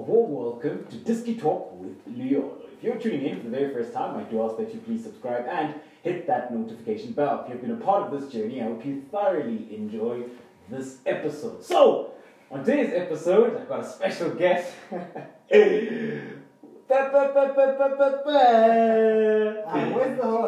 warm welcome to Disky Talk with Leo. If you're tuning in for the very first time, I do ask that you please subscribe and hit that notification bell. If you've been a part of this journey, I hope you thoroughly enjoy this episode. So, on today's episode, I've got a special guest. Where's the horn?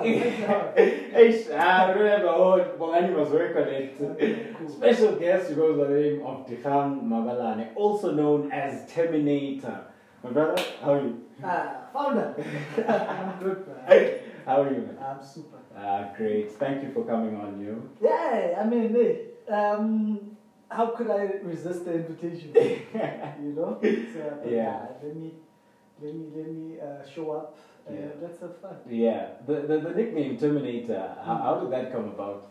I don't have a horn, but I must work on it. Cool. Special guest who goes by the name of Dikgang Mabalane, also known as Terminator. My brother, how are you? Founder. I'm good, man. How are you, man? I'm super. Great. Thank you for coming on, you. Yeah, I mean, hey, how could I resist the invitation? You know? So, Yeah. Let me show up. Yeah. Let's have fun. Yeah. The nickname Terminator, how did that come about?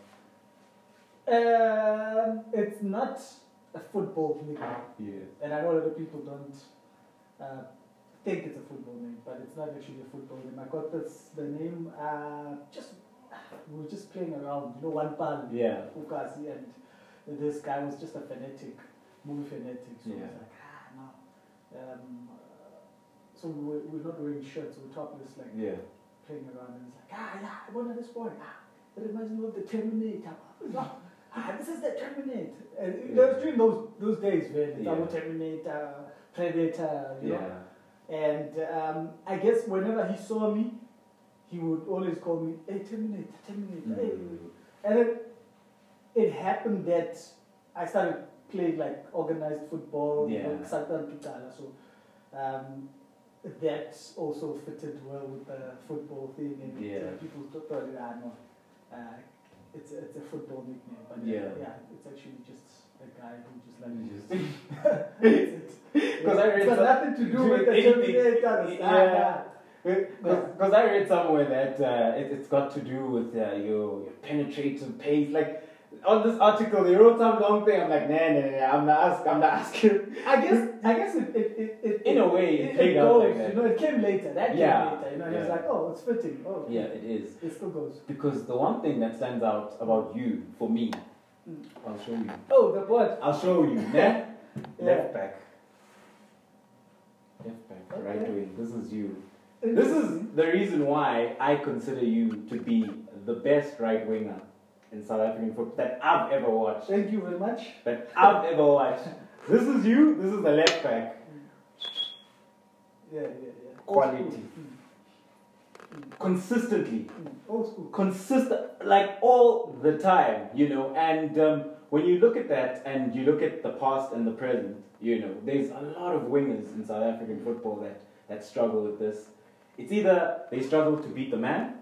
It's not a football nickname. Yeah. And I know a lot of people don't think it's a football name, but it's not actually a football name. I got the name, we were just playing around, you know, one pan, Yeah. Ukasi, and this guy was just a movie fanatic. So Yeah. I was like, no. So we're not wearing shirts, we're topless, like Yeah. playing around, and it's like, yeah, I wanted this boy. It reminds me of the Terminator. This is the Terminator. And that was during those days, man. Yeah. Terminator, Predator, you know. Yeah. And I guess whenever he saw me, he would always call me, hey, Terminator, hey. And then it happened that I started playing like organized football, Yeah. you know, Ksatan Pitala. So that also fitted well with the football thing. And Yeah. people thought, it's a football nickname. But Yeah. it's actually just a guy who just like Because I read it's got nothing to do with the Terminator. Because I read somewhere that it's got to do with your penetrative pace. Like on this article, they wrote some long thing. I'm like, nah, I'm not asking. I guess it In a way, it played out goes, like that. You know, it came later. That came later. You know, and Yeah. it's like, oh, it's fitting. Oh, Yeah, it is. It still goes. Because the one thing that stands out about you, for me, Mm. I'll show you. Oh, the what? I'll show you. Nah? Yeah. Left back. Left back, Okay. right wing. This is you. This is the reason why I consider you to be the best right winger in South African football that I've ever watched. Thank you very much. That I've ever watched. This is you, this is the left back. Yeah. Quality. Old school. Consistently. Old school. Consistent, like all the time, you know. And when you look at that and you look at the past and the present, you know, there's a lot of wingers in South African football that struggle with this. It's either they struggle to beat the man,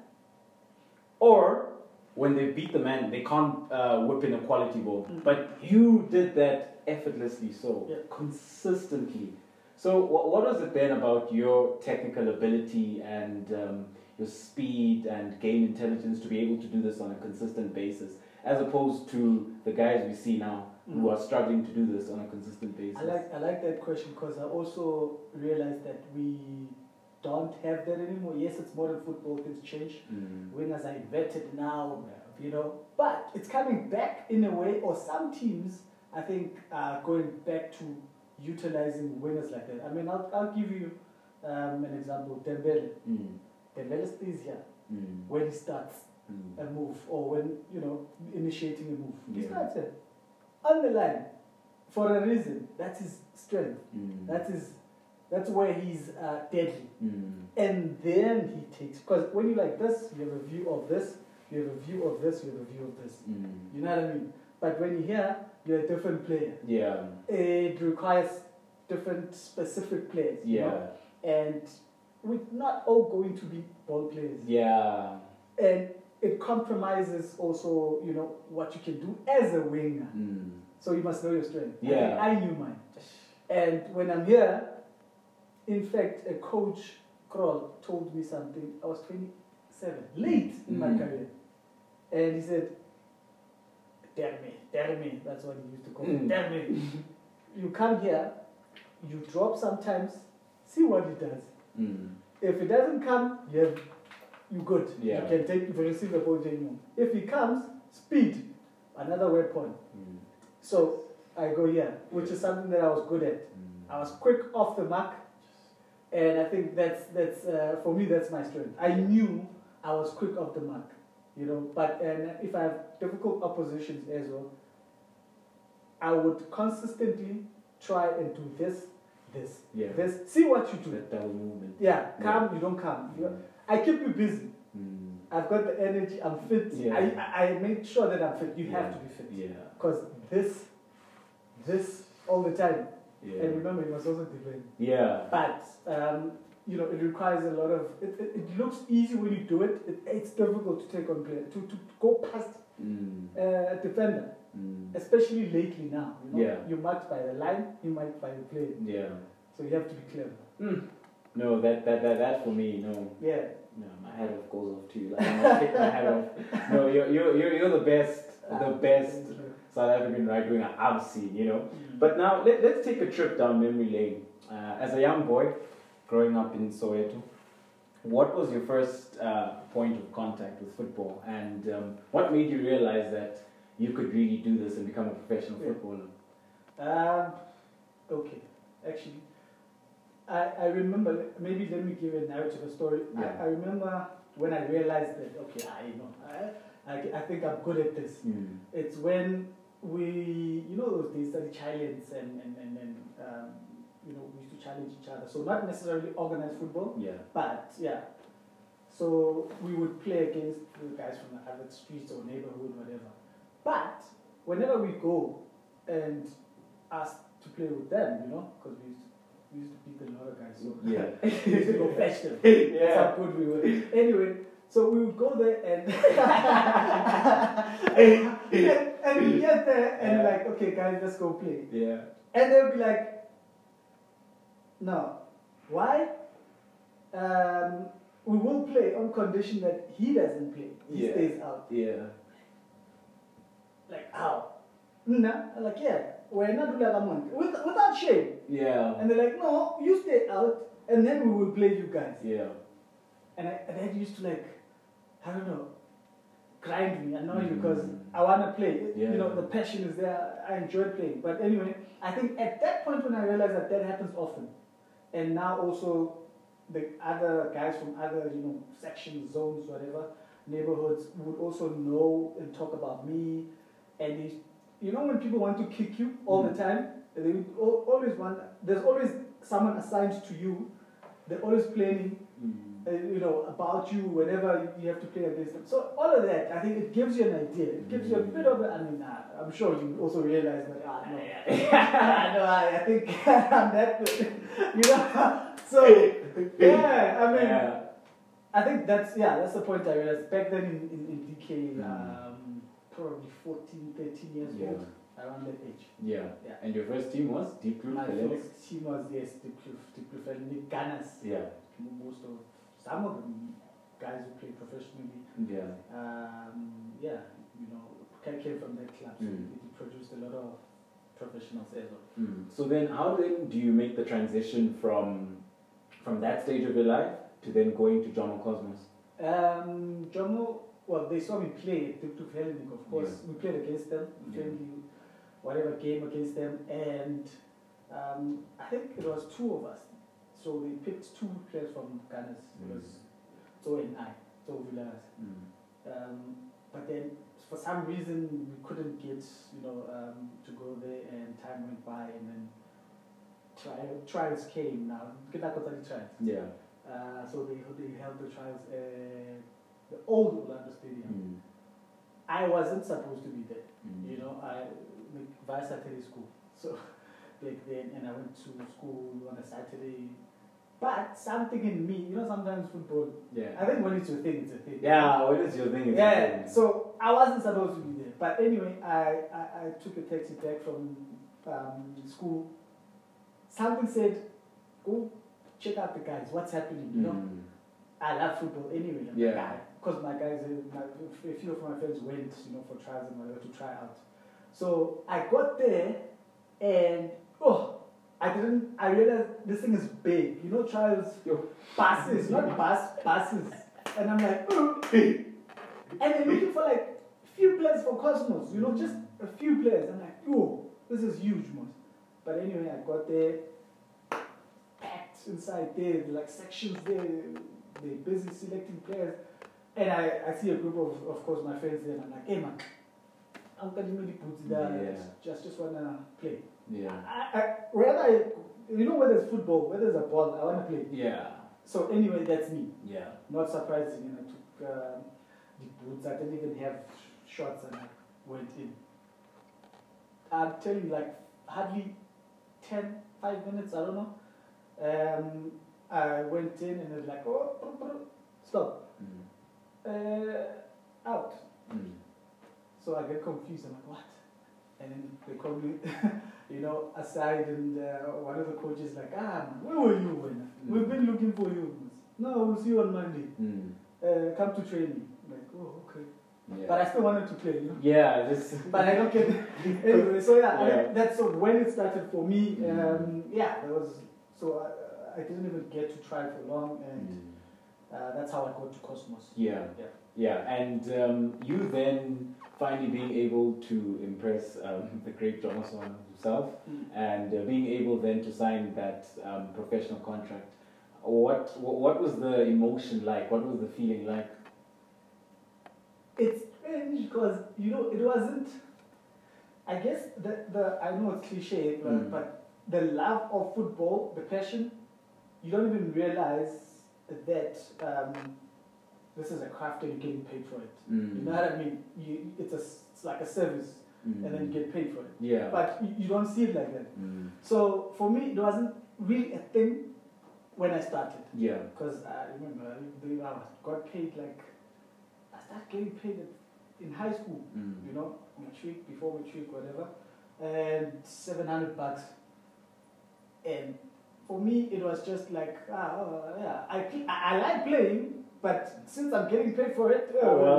or when they beat the man, they can't whip in a quality ball. But you did that effortlessly, so Yeah. consistently. So what was it then about your technical ability and your speed and game intelligence to be able to do this on a consistent basis, as opposed to the guys we see now who are struggling to do this on a consistent basis? I like that question because I also realized that we don't have that anymore. Yes, it's modern football, things change. Wingers are invented now, you know, but it's coming back in a way, or some teams, I think, are going back to utilizing wingers like that. I mean, I'll give you an example. Dembele. Dembele stays here when he starts a move, or when, you know, initiating a move. He Yeah. starts it on the line for a reason. That's his strength. That's where he's deadly. And then he takes, because when you like this, you have a view of this, you have a view of this, you have a view of this. You know what I mean? But when you're here, you're a different player. Yeah. It requires different specific players. You Yeah. know? And we're not all going to be ball players. Yeah. And it compromises also, you know, what you can do as a winger. So you must know your strength. Yeah. I knew mine. And when I'm here, in fact, a coach, Kroll, told me something. I was 27, late in my career. And he said, dare me. That's what he used to call me. Dare me. You come here, you drop sometimes, see what he does. If it doesn't come, you good. Yeah. You can take, if you receive the ball anymore. If he comes, speed, another weapon. So I go here, which is something that I was good at. I was quick off the mark, and I think that's for me that's my strength. I knew I was quick off the mark, you know. But and if I have difficult oppositions as well, I would consistently try and do this, Yeah. this. See what you do. That double movement. Yeah, come, you don't come. I keep you busy. Mm. I've got the energy, I'm fit. Yeah. I make sure that I'm fit. You Yeah. have to be fit. Yeah. Because this all the time. Yeah. And remember, you must also defend. Yeah. But, you know, it requires a lot of, it looks easy when you do it. It's difficult to take on player, to go past a defender. Especially lately now. You know? Yeah. You're marked by the line, you're marked by the player. Yeah. So you have to be clever. No, that for me, no. Yeah. No, my hat off goes off to you. Like, I'm gonna take my hat off. No, you're the best South African right winger I've seen, you know. But now let's take a trip down memory lane. As a young boy, growing up in Soweto, what was your first point of contact with football, and what made you realize that you could really do this and become a professional footballer? Okay, actually, I remember. Maybe let me give a narrative, a story. Yeah. I remember when I realized that okay, I think I'm good at this. It's when we, you know, those days study challenge and you know, we used to challenge each other. So not necessarily organized football. Yeah. But yeah. So we would play against the guys from the other streets or neighborhood, whatever. But whenever we go and ask to play with them, you know, because we used to beat a lot of guys, so Yeah. we used to go fetch them. Yeah. That's how good we were. Anyway, so we would go there and and we get there and like, okay guys, let's go play. Yeah. And they'll be like, no, why? We will play on condition that he doesn't play. He stays out. Yeah. Like, how? Nah. I'm like, yeah, we're not doing that without shame. Yeah. And they're like, no, you stay out, and then we will play you guys. Yeah. And that used to like, I don't know, grind me, annoy me because I want to play. Yeah. You know, the passion is there. I enjoy playing. But anyway, I think at that point when I realized that happens often, and now also the other guys from other, you know, sections, zones, whatever, neighborhoods would also know and talk about me. And they, you know, when people want to kick you all the time, they would always want. There's always someone assigned to you. They're always planning. You know, about you whenever you have to play against them. So all of that, I think it gives you an idea. It gives you a bit of a, I mean, I'm sure you also realize that, I think I'm that good. You know? So, yeah, I mean, I think that's the point I realized. Back then in DK, probably 14, 13 years old, around that age. Yeah. And your first team was Deep Blue? My first team was, yes, Deep Blue Gunners. Yeah. Some of them guys who play professionally. Yeah. You know, came from that club. So it produced a lot of professionals as well. So then, how then do you make the transition from that stage of your life to then going to Jomo Cosmos? Jomo, well, they saw me play to Hellenic, of course. We played against them, friendly, whatever game against them, and I think it was two of us. So they picked two players from Ghana. It was So and I, so Villas. But then for some reason we couldn't get, to go there, and time went by, and then trials came now. Get that trials. Yeah. So they held the trials at the old Orlando Stadium. I wasn't supposed to be there. I went via Saturday school. So back then, and I went to school on a Saturday. But something in me, sometimes football. Yeah. I think when it's your thing, it's a thing. Yeah, when it's your thing, it's your thing. So I wasn't supposed to be there. But anyway, I took a taxi back from school. Something said, go check out the guys. What's happening? I love football anyway. Because my guys, a few of my friends went, for trials and whatever to try out. So I got there, and I realized this thing is big. Trials, buses, not buses. And I'm like, and they're looking for like few players for Cosmos, just a few players. I'm like, this is huge, most. But anyway, I got there, inside there, like sections there. They're busy selecting players. And I see a group of course, my friends there, and I'm like, hey man, I'm getting really boots there. Just wanna play. Yeah. Where there's football, where there's a ball, I wanna play. Yeah. So anyway, that's me. Yeah. Not surprising, I took the boots. I didn't even have shots, and I went in. I'll tell you, like hardly 5 minutes, I don't know. I went in and it was like, oh, stop. Out. So I get confused. I'm like, what? And then they call me, aside, and one of the coaches like, man, where were you when? We've been looking for you. No, we'll see you on Monday. Come to training. I'm like, oh, okay. Yeah. But I still wanted to play, Yeah, just. But I don't get it. Anyway, so Yeah. that's so when it started for me. There was so I didn't even get to try for long, and that's how I got to Cosmos. Yeah. And you then finally being able to impress the great Johnson himself, and being able then to sign that professional contract. What was the emotion like? What was the feeling like? It's strange because it wasn't. I guess the I know it's cliche, but the love of football, the passion, you don't even realize that this is a craft and you're getting paid for it. You know what I mean? It's like a service, and then you get paid for it. Yeah. But you don't see it like that. So for me, it wasn't really a thing when I started. Yeah. Because I remember I got paid I started getting paid in high school. Matric, before matric, whatever, and $700. And for me, it was just like, I like playing, but since I'm getting paid for it,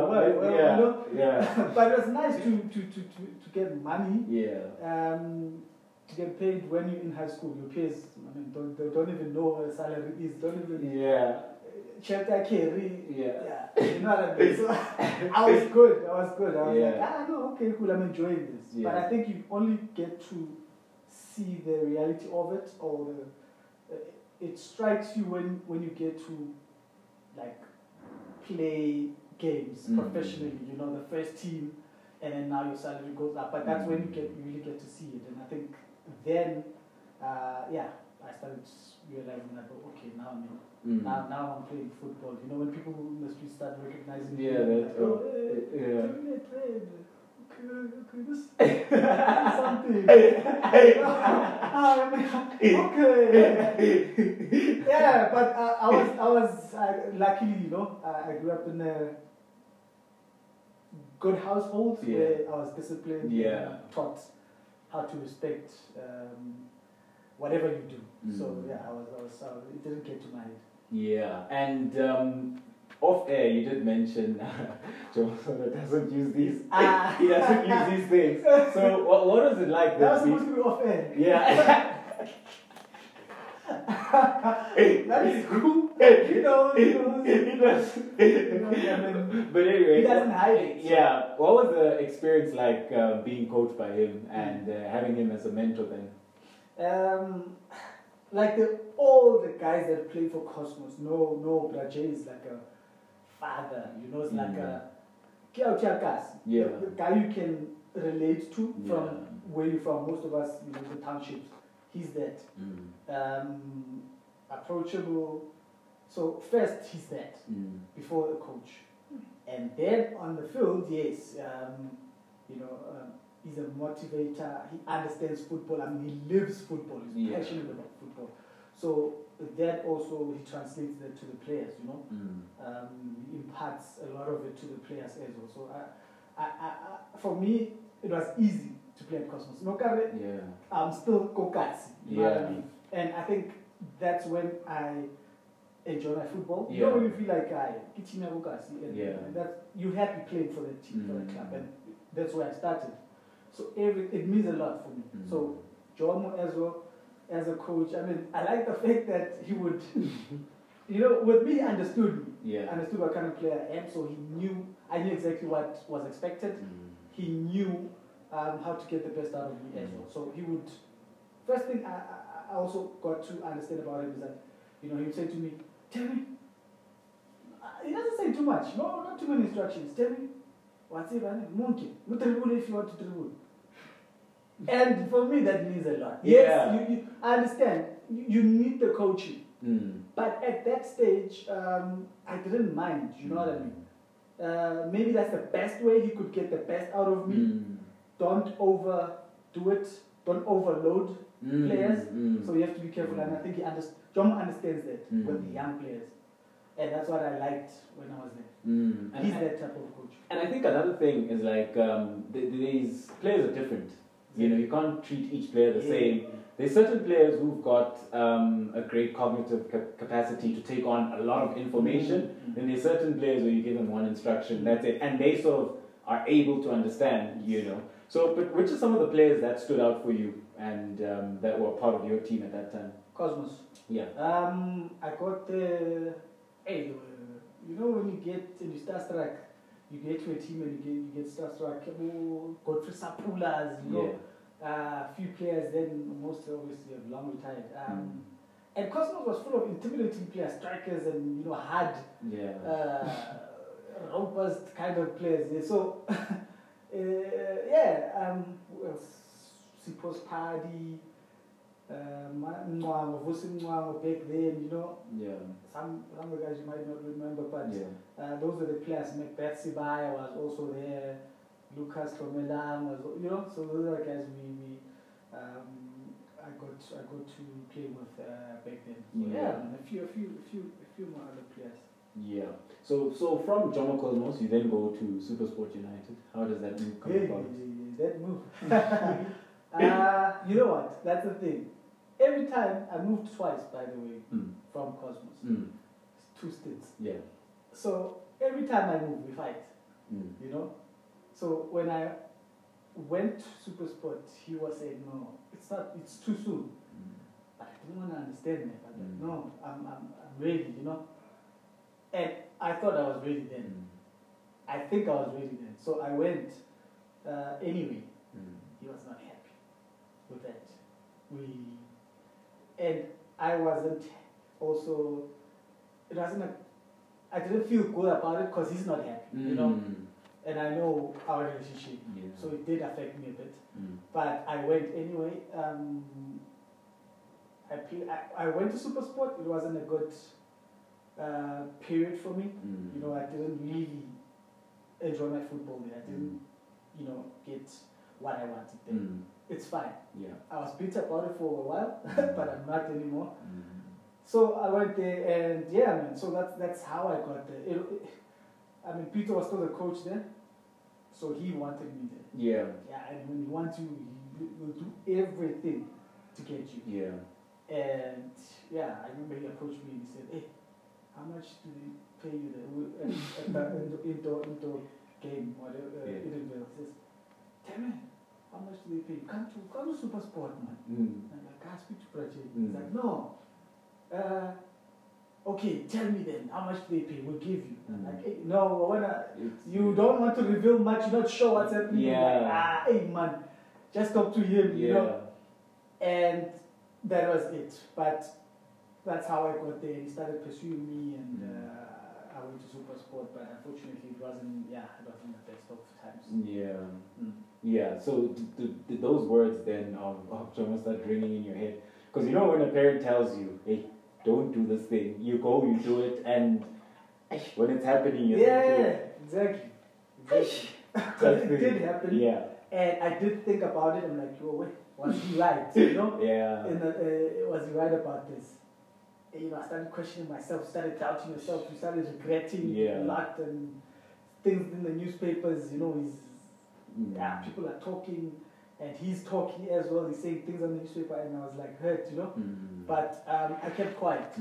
but it was nice to get money. Yeah. To get paid when you're in high school. Your peers, they don't even know what a salary is. Don't even. Yeah. Shelter carry. Yeah. You know what I mean? So I was good. I was like, no, okay, cool. I'm enjoying this. Yeah. But I think you only get to see the reality of it, or it strikes you when you get to play games professionally. The first team, and then now your salary goes up. But that's when you really get to see it. And I think then, I started realizing that okay, now I'm in. Now I'm playing football. When people in the street start recognizing me, okay, this is something. Okay. Yeah, but I was luckily, I grew up in a good household where I was disciplined and taught how to respect whatever you do. So it didn't get to my head. Yeah, and off air you did mention Johnson doesn't use these. He doesn't use these things. So what was it like? That was supposed to be off air. Yeah. That is cool. It was. But anyway, he doesn't hide it. Yeah. What was the experience like being coached by him and having him as a mentor then? All the guys that play for Cosmos, Brajay is like a father, it's like a the guy you can relate to from where you're from. Most of us, the townships, he's that. Approachable. So first he's that before the coach, and then on the field, yes, he's a motivator. He understands football. He lives football. He's passionate about football. So that also he translates that to the players. He imparts a lot of it to the players as well. So for me, it was easy to play at Cosmos. I'm still kokatsi. You know what I mean? And I think that's when I enjoy my football. You don't really feel like and that's you're happy playing for the team, for the club, and that's where I started. So it means a lot for me. So Jomo as well, as a coach, I like the fact that he would, with me, he understood me. Understood what kind of player I am, so I knew exactly what was expected. He knew how to get the best out of me as well. So he would, first thing I also got to understand about him is that You know, he would say to me, tell me. He doesn't say too much. No, not too many instructions. Tell me. What's it, man? Monkey. No dribble if you want to dribble. And for me, that means a lot. Yeah. Yes, I understand. You need the coaching. But at that stage, I didn't mind. You know what I mean? Maybe that's the best way he could get the best out of me. Don't overdo it. Don't overload players. So you have to be careful. And I think John understands that with the young players. And that's what I liked when I was there. He's that type of coach. And I think another thing is like these players are different. You know, you can't treat each player the same. There's certain players who've got a great cognitive capacity to take on a lot of information. Then there's certain players where you give them one instruction, that's it, and they sort of are able to understand. You know. So, but which are some of the players that stood out for you and that were part of your team at that time? Cosmos. Yeah. I got the. Hey, you know when you start strike, you get to a team and you get starstruck. Godfrey Sapulas, you know, a few players. Then most obviously have long retired. And Cosmos was full of intimidating players, strikers, and hard, robust kind of players. Yeah. So, Sipos Party. Back then, some of the guys you might not remember, but those are the players. Macbeth Sibaya was also there, Lucas Tomelang was, so those are the guys I got to play with back then. So, a few more other players. Yeah. So from Jomo Cosmos, you then go to Supersport United. How does that move come about? That move. You know what? That's the thing. Every time I moved twice, by the way, from Cosmos. It's 2 stints. Yeah. So every time I move, we fight. So when I went to Supersport, he was saying, no, it's too soon. But I didn't want to understand that. I said, no, I'm ready, And I thought I was ready then. I think I was ready then. So I went anyway. He was not happy with that. And I wasn't also, I didn't feel good about it because he's not happy, and I know our relationship, so it did affect me a bit. But I went anyway. I went to Supersport. It wasn't a good period for me. I didn't really enjoy my football there. I didn't, get what I wanted there. It's fine. Yeah. I was bitter about it for a while, but I'm not anymore. So I went there, and man. So that's how I got there. Peter was still the coach there, so he wanted me there. Yeah. Yeah, and when he wants you, he will do everything to get you. Yeah. And I remember he approached me and he said, "Hey, how much do they pay you there at the indoor game, whatever, Edenville?" He says, "Tell me, how much do they pay you? Come to Supersport, man." I'm like, "I speak to Prachi." He's like, "No. Okay, tell me then, how much do they pay? We'll give you." I'm like, "Hey, no, you don't want to reveal much, you're not sure what's happening." Yeah. Like, hey man, just talk to him, you know. And that was it. But that's how I got there. He started pursuing me, and I went to Supersport, but unfortunately it wasn't the best of times. Yeah. So did those words then of Jomo start ringing in your head? Because when a parent tells you, "Hey, don't do this thing," you go, you do it, and when it's happening, you're exactly. It did happen. Yeah. And I did think about it. I'm like, "Oh wait, was he right?" Yeah. Was he right about this? I started questioning myself, started doubting yourself, you started regretting a lot, and things in the newspapers, people are talking, and he's talking as well, he's saying things on the newspaper, and I was like hurt, But I kept quiet,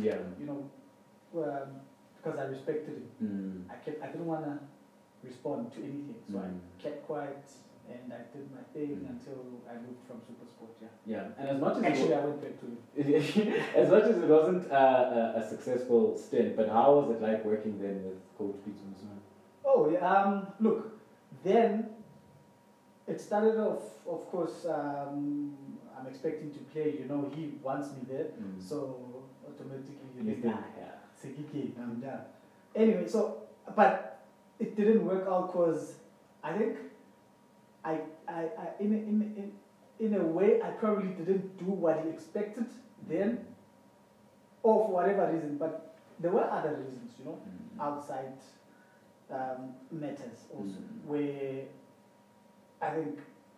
because I respected him. I didn't want to respond to anything, so I kept quiet, and I did my thing until I moved from Supersport. And as much as I went back to him. As much as it wasn't a successful stint, but how was it like working then with Coach Peter Musman? Oh, look, then it started off, of course, I'm expecting to play, he wants me there, so automatically You think, think, "Ah, yeah. Sekike, I'm done." Anyway, so, but it didn't work out because I think in a way, I probably didn't do what he expected then, or for whatever reason, but there were other reasons, outside matters also, where I think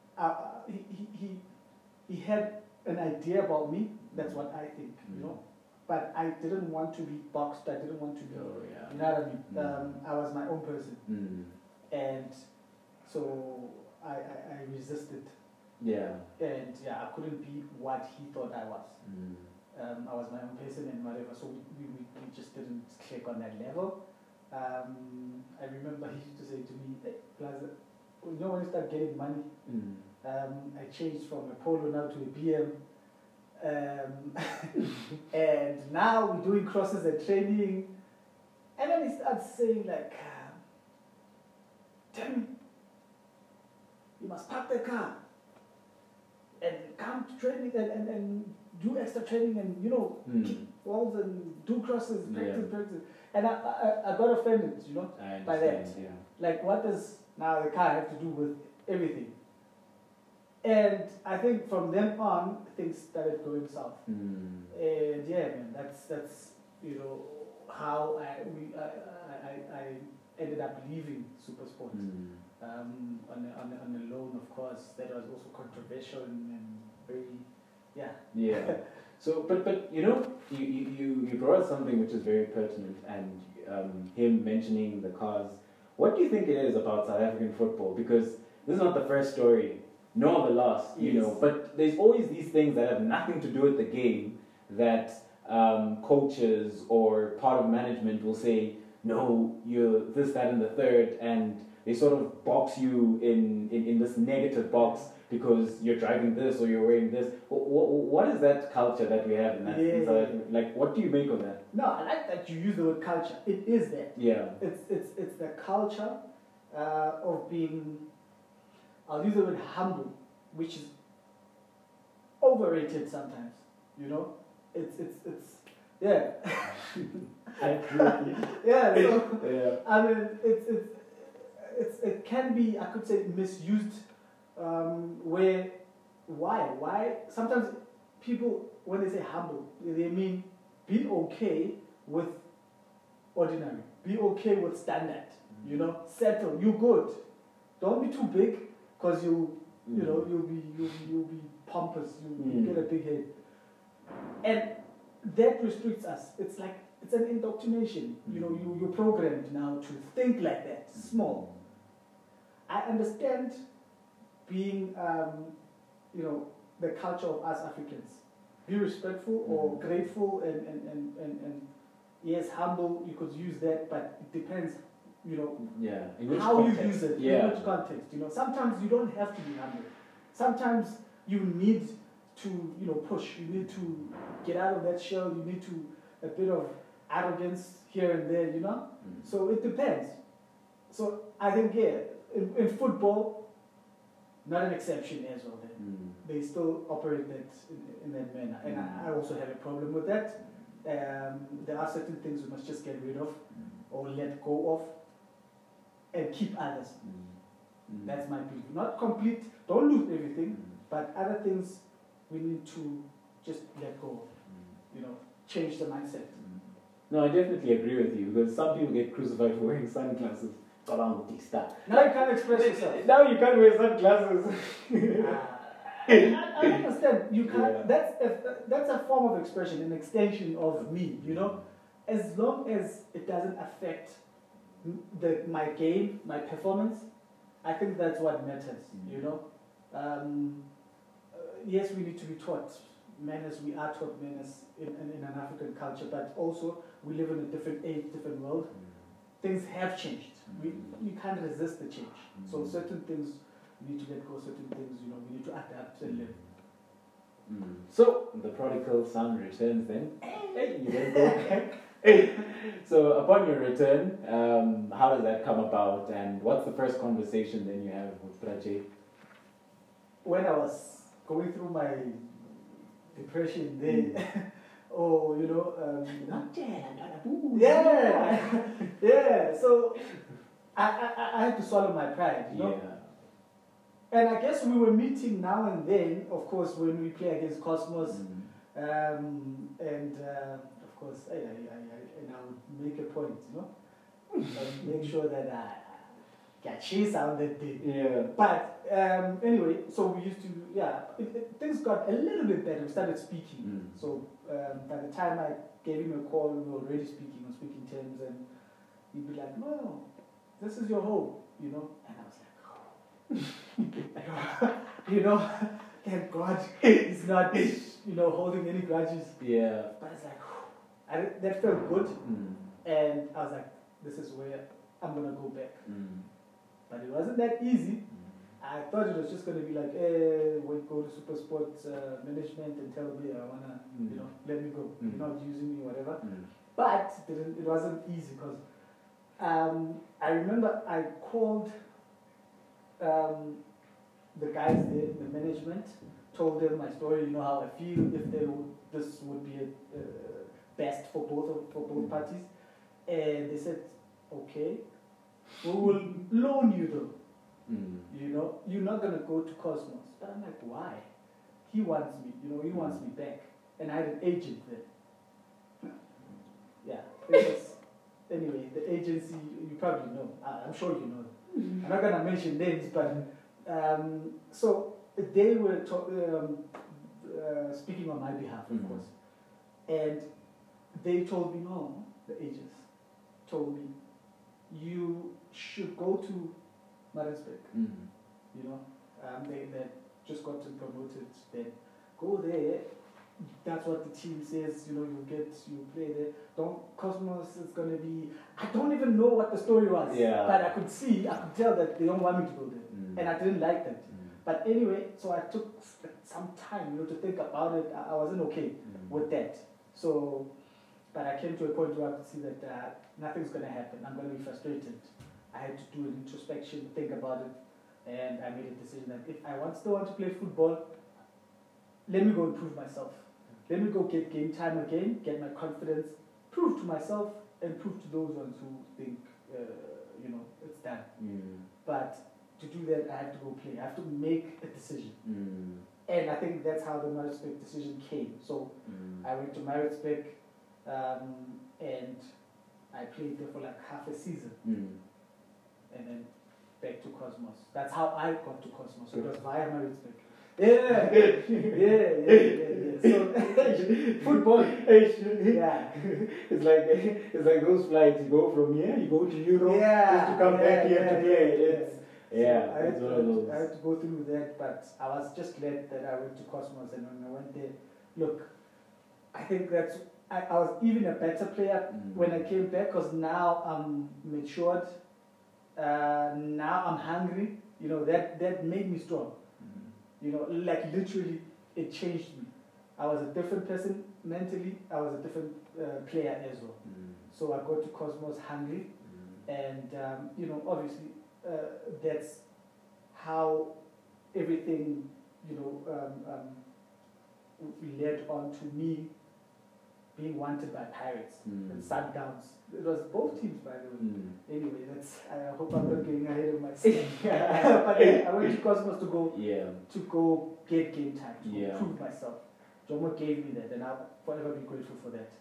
he had an idea about me. That's what I think, But I didn't want to be boxed. I didn't want to be, you know what I mean? I was my own person, and so I resisted. Yeah. And I couldn't be what he thought I was. I was my own person and whatever, so we just didn't click on that level. I remember he used to say to me, "Hey, Plaza, when you start getting money, I changed from a Polo now to a BM. And now we're doing crosses and training." And then he starts saying like, "Tell me, you must park the car and come to training and do extra training and kick balls and do crosses, practice." And I got offended, by that. Yeah. Like, what does now the car have to do with everything? And I think from then on, things started going south. And yeah, man, that's how I ended up leaving Supersport. On a loan, of course, that was also controversial and very, Yeah. So, but you brought up something which is very pertinent, and him mentioning the cars. What do you think it is about South African football? Because this is not the first story, nor the last, Yes. But there's always these things that have nothing to do with the game that coaches or part of management will say, "No, you're this, that, and the third," and they sort of box you in this negative box because you're driving this or you're wearing this. What is that culture that we have in that? Like, what do you make of that? No, I like that you use the word culture. It is that. Yeah. It's the culture of being, I'll use the word humble, which is overrated sometimes. It's yeah. I agree. Yeah. So Yeah. I mean, it can be, I could say, misused. Why? Sometimes people, when they say humble, they mean be okay with ordinary, be okay with standard. Settle. You good. Don't be too big, because you'll be pompous. You get a big head, and that restricts us. It's like it's an indoctrination. You're programmed now to think like that, small. I understand being, the culture of us Africans. Be respectful or grateful and yes, humble. You could use that, but it depends. Yeah. How context? you use it, Yeah. in which context. Sometimes you don't have to be humble. Sometimes you need to, push. You need to get out of that shell. You need a bit of arrogance here and there, So it depends. So I think, in football, not an exception as well. They still operate that in that manner. And I also have a problem with that. There are certain things we must just get rid of or let go of and keep others. That's my belief. Not complete, don't lose everything, but other things we need to just let go of. Change the mindset. No, I definitely agree with you, because some people get crucified for wearing sunglasses. Now you can't express yourself. Now you can't wear sunglasses. I understand. You can't. That's a form of expression, an extension of me. As long as it doesn't affect my game, my performance, I think that's what matters. Yes, we need to be taught manners. We are taught manners in an African culture, but also we live in a different age, different world. Things have changed. You can't resist the change. So certain things we need to let go. Certain things, we need to adapt and live. So the prodigal son returns. Then, you then go back. So upon your return, how does that come about, and what's the first conversation then you have with Prache? When I was going through my depression, or Not yet, I'm not a boo. yeah, yeah. So I had to swallow my pride, Yeah. And I guess we were meeting now and then, of course, when we play against Cosmos, and of course, and I would make a point, and make sure that I get chase out that day. Yeah. But anyway, so we used to, things got a little bit better. We started speaking. So by the time I gave him a call, we were already speaking on speaking terms, and he'd be like, "No, this is your home," And I was like, thank God he's not, holding any grudges. Yeah. But it's like, that felt good, and I was like, this is where I'm gonna go back. But it wasn't that easy. I thought it was just going to be like, we go to Super Sports management and tell me I want to, let me go. You're not using me, whatever. But it wasn't easy because I remember I called the guys there, the management, told them my story, how I feel, if this would be best for both parties. And they said, okay, we will loan you though. You're not going to go to Cosmos. But I'm like, why? He wants me, he wants me back. And I had an agent there. Yeah. Anyway, the agency, you probably know. I'm sure you know. I'm not going to mention names, but so they were speaking on my behalf, of course. And they told me, no, the agents told me, you should go to Maritzburg. They just gotten promoted. Then go there. That's what the team says. You play there. Cosmos is gonna be. I don't even know what the story was. Yeah. But I could tell that they don't want me to go there, and I didn't like that. But anyway, so I took some time, to think about it. I wasn't okay with that. So, but I came to a point where I could see that nothing's gonna happen. I'm gonna be frustrated. I had to do an introspection, think about it, and I made a decision that if I still want to play football, let me go and prove myself. Let me go get game time again, get my confidence, prove to myself, and prove to those ones who think, it's done. But to do that, I have to go play. I have to make a decision. And I think that's how the Maritzburg decision came. So I went to Maritzburg, and I played there for like half a season. And then back to Cosmos. That's how I got to Cosmos. So it was via Maritzburg. Yeah. So football. Yeah. It's like those flights. You go from here, you go to Europe, just to come back here to play. So I had to go through that, but I was just glad that I went to Cosmos, and when I went there, look, I think I was even a better player when I came back because now I'm matured. Now I'm hungry. That made me strong. Like literally, it changed me. I was a different person mentally. I was a different player as well. So I got to Cosmos hungry, and obviously that's how everything led on to me being wanted by Pirates and Sundowns. It was both teams, by the way. Anyway, I hope I'm not getting ahead of myself. But I went to Cosmos to go get game time, to prove myself. Jomo gave me that, and I'll forever be grateful for that.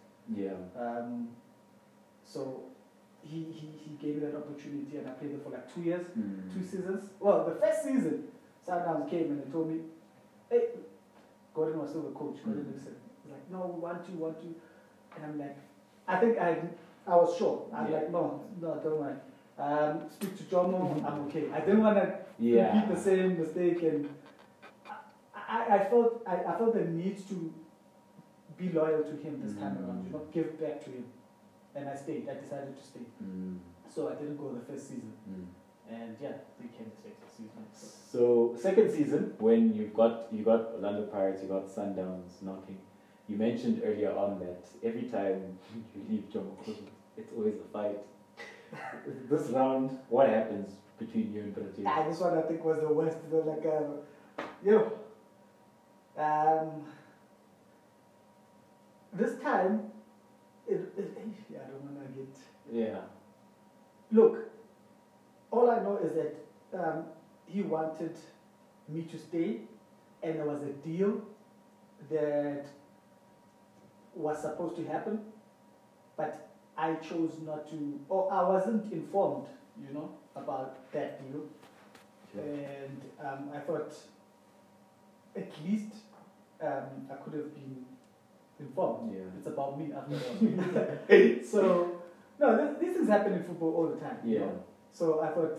So he gave me that opportunity, and I played there for like 2 years, 2 seasons. Well, the first season, Sundowns came and they told me, hey, Gordon was still the coach, Gordon Nixon. He's like, no, we want you. And I'm like, I think I was sure. I'm like, no, don't worry. Speak to Jomo, I'm okay. I didn't want to repeat the same mistake, and I felt the need to be loyal to him this time around, give back to him. And I stayed. I decided to stay. So I didn't go the first season. And they came the second season. So second season, when you got Orlando Pirates, you got Sundowns knocking. You mentioned earlier on that every time you leave Jomo Cosmos, it's always a fight. This round, what happens between you and Brazil? This one I think was the worst. It was like, this time, I don't want to get. Yeah. Look, all I know is that he wanted me to stay, and there was a deal that was supposed to happen, but I chose not to, or I wasn't informed, about that deal. Sure. And I thought at least I could have been informed. Yeah. It's about me after all. So, no, these things happen in football all the time. Yeah. So I thought,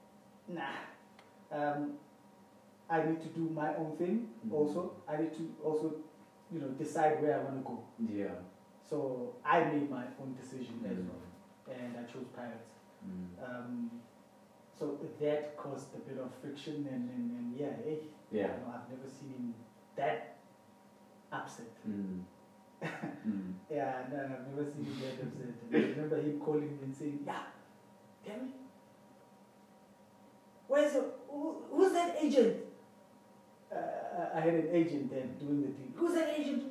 I need to do my own thing also. I need to also, decide where I want to go. Yeah. So I made my own decision as well. And I chose Pirates. So that caused a bit of friction and yeah, I've never seen him that upset. Yeah, no, I've never seen him that upset. I remember him calling me and saying, "Yeah, tell me, who's that agent?" I had an agent then doing the deal. Who's that agent?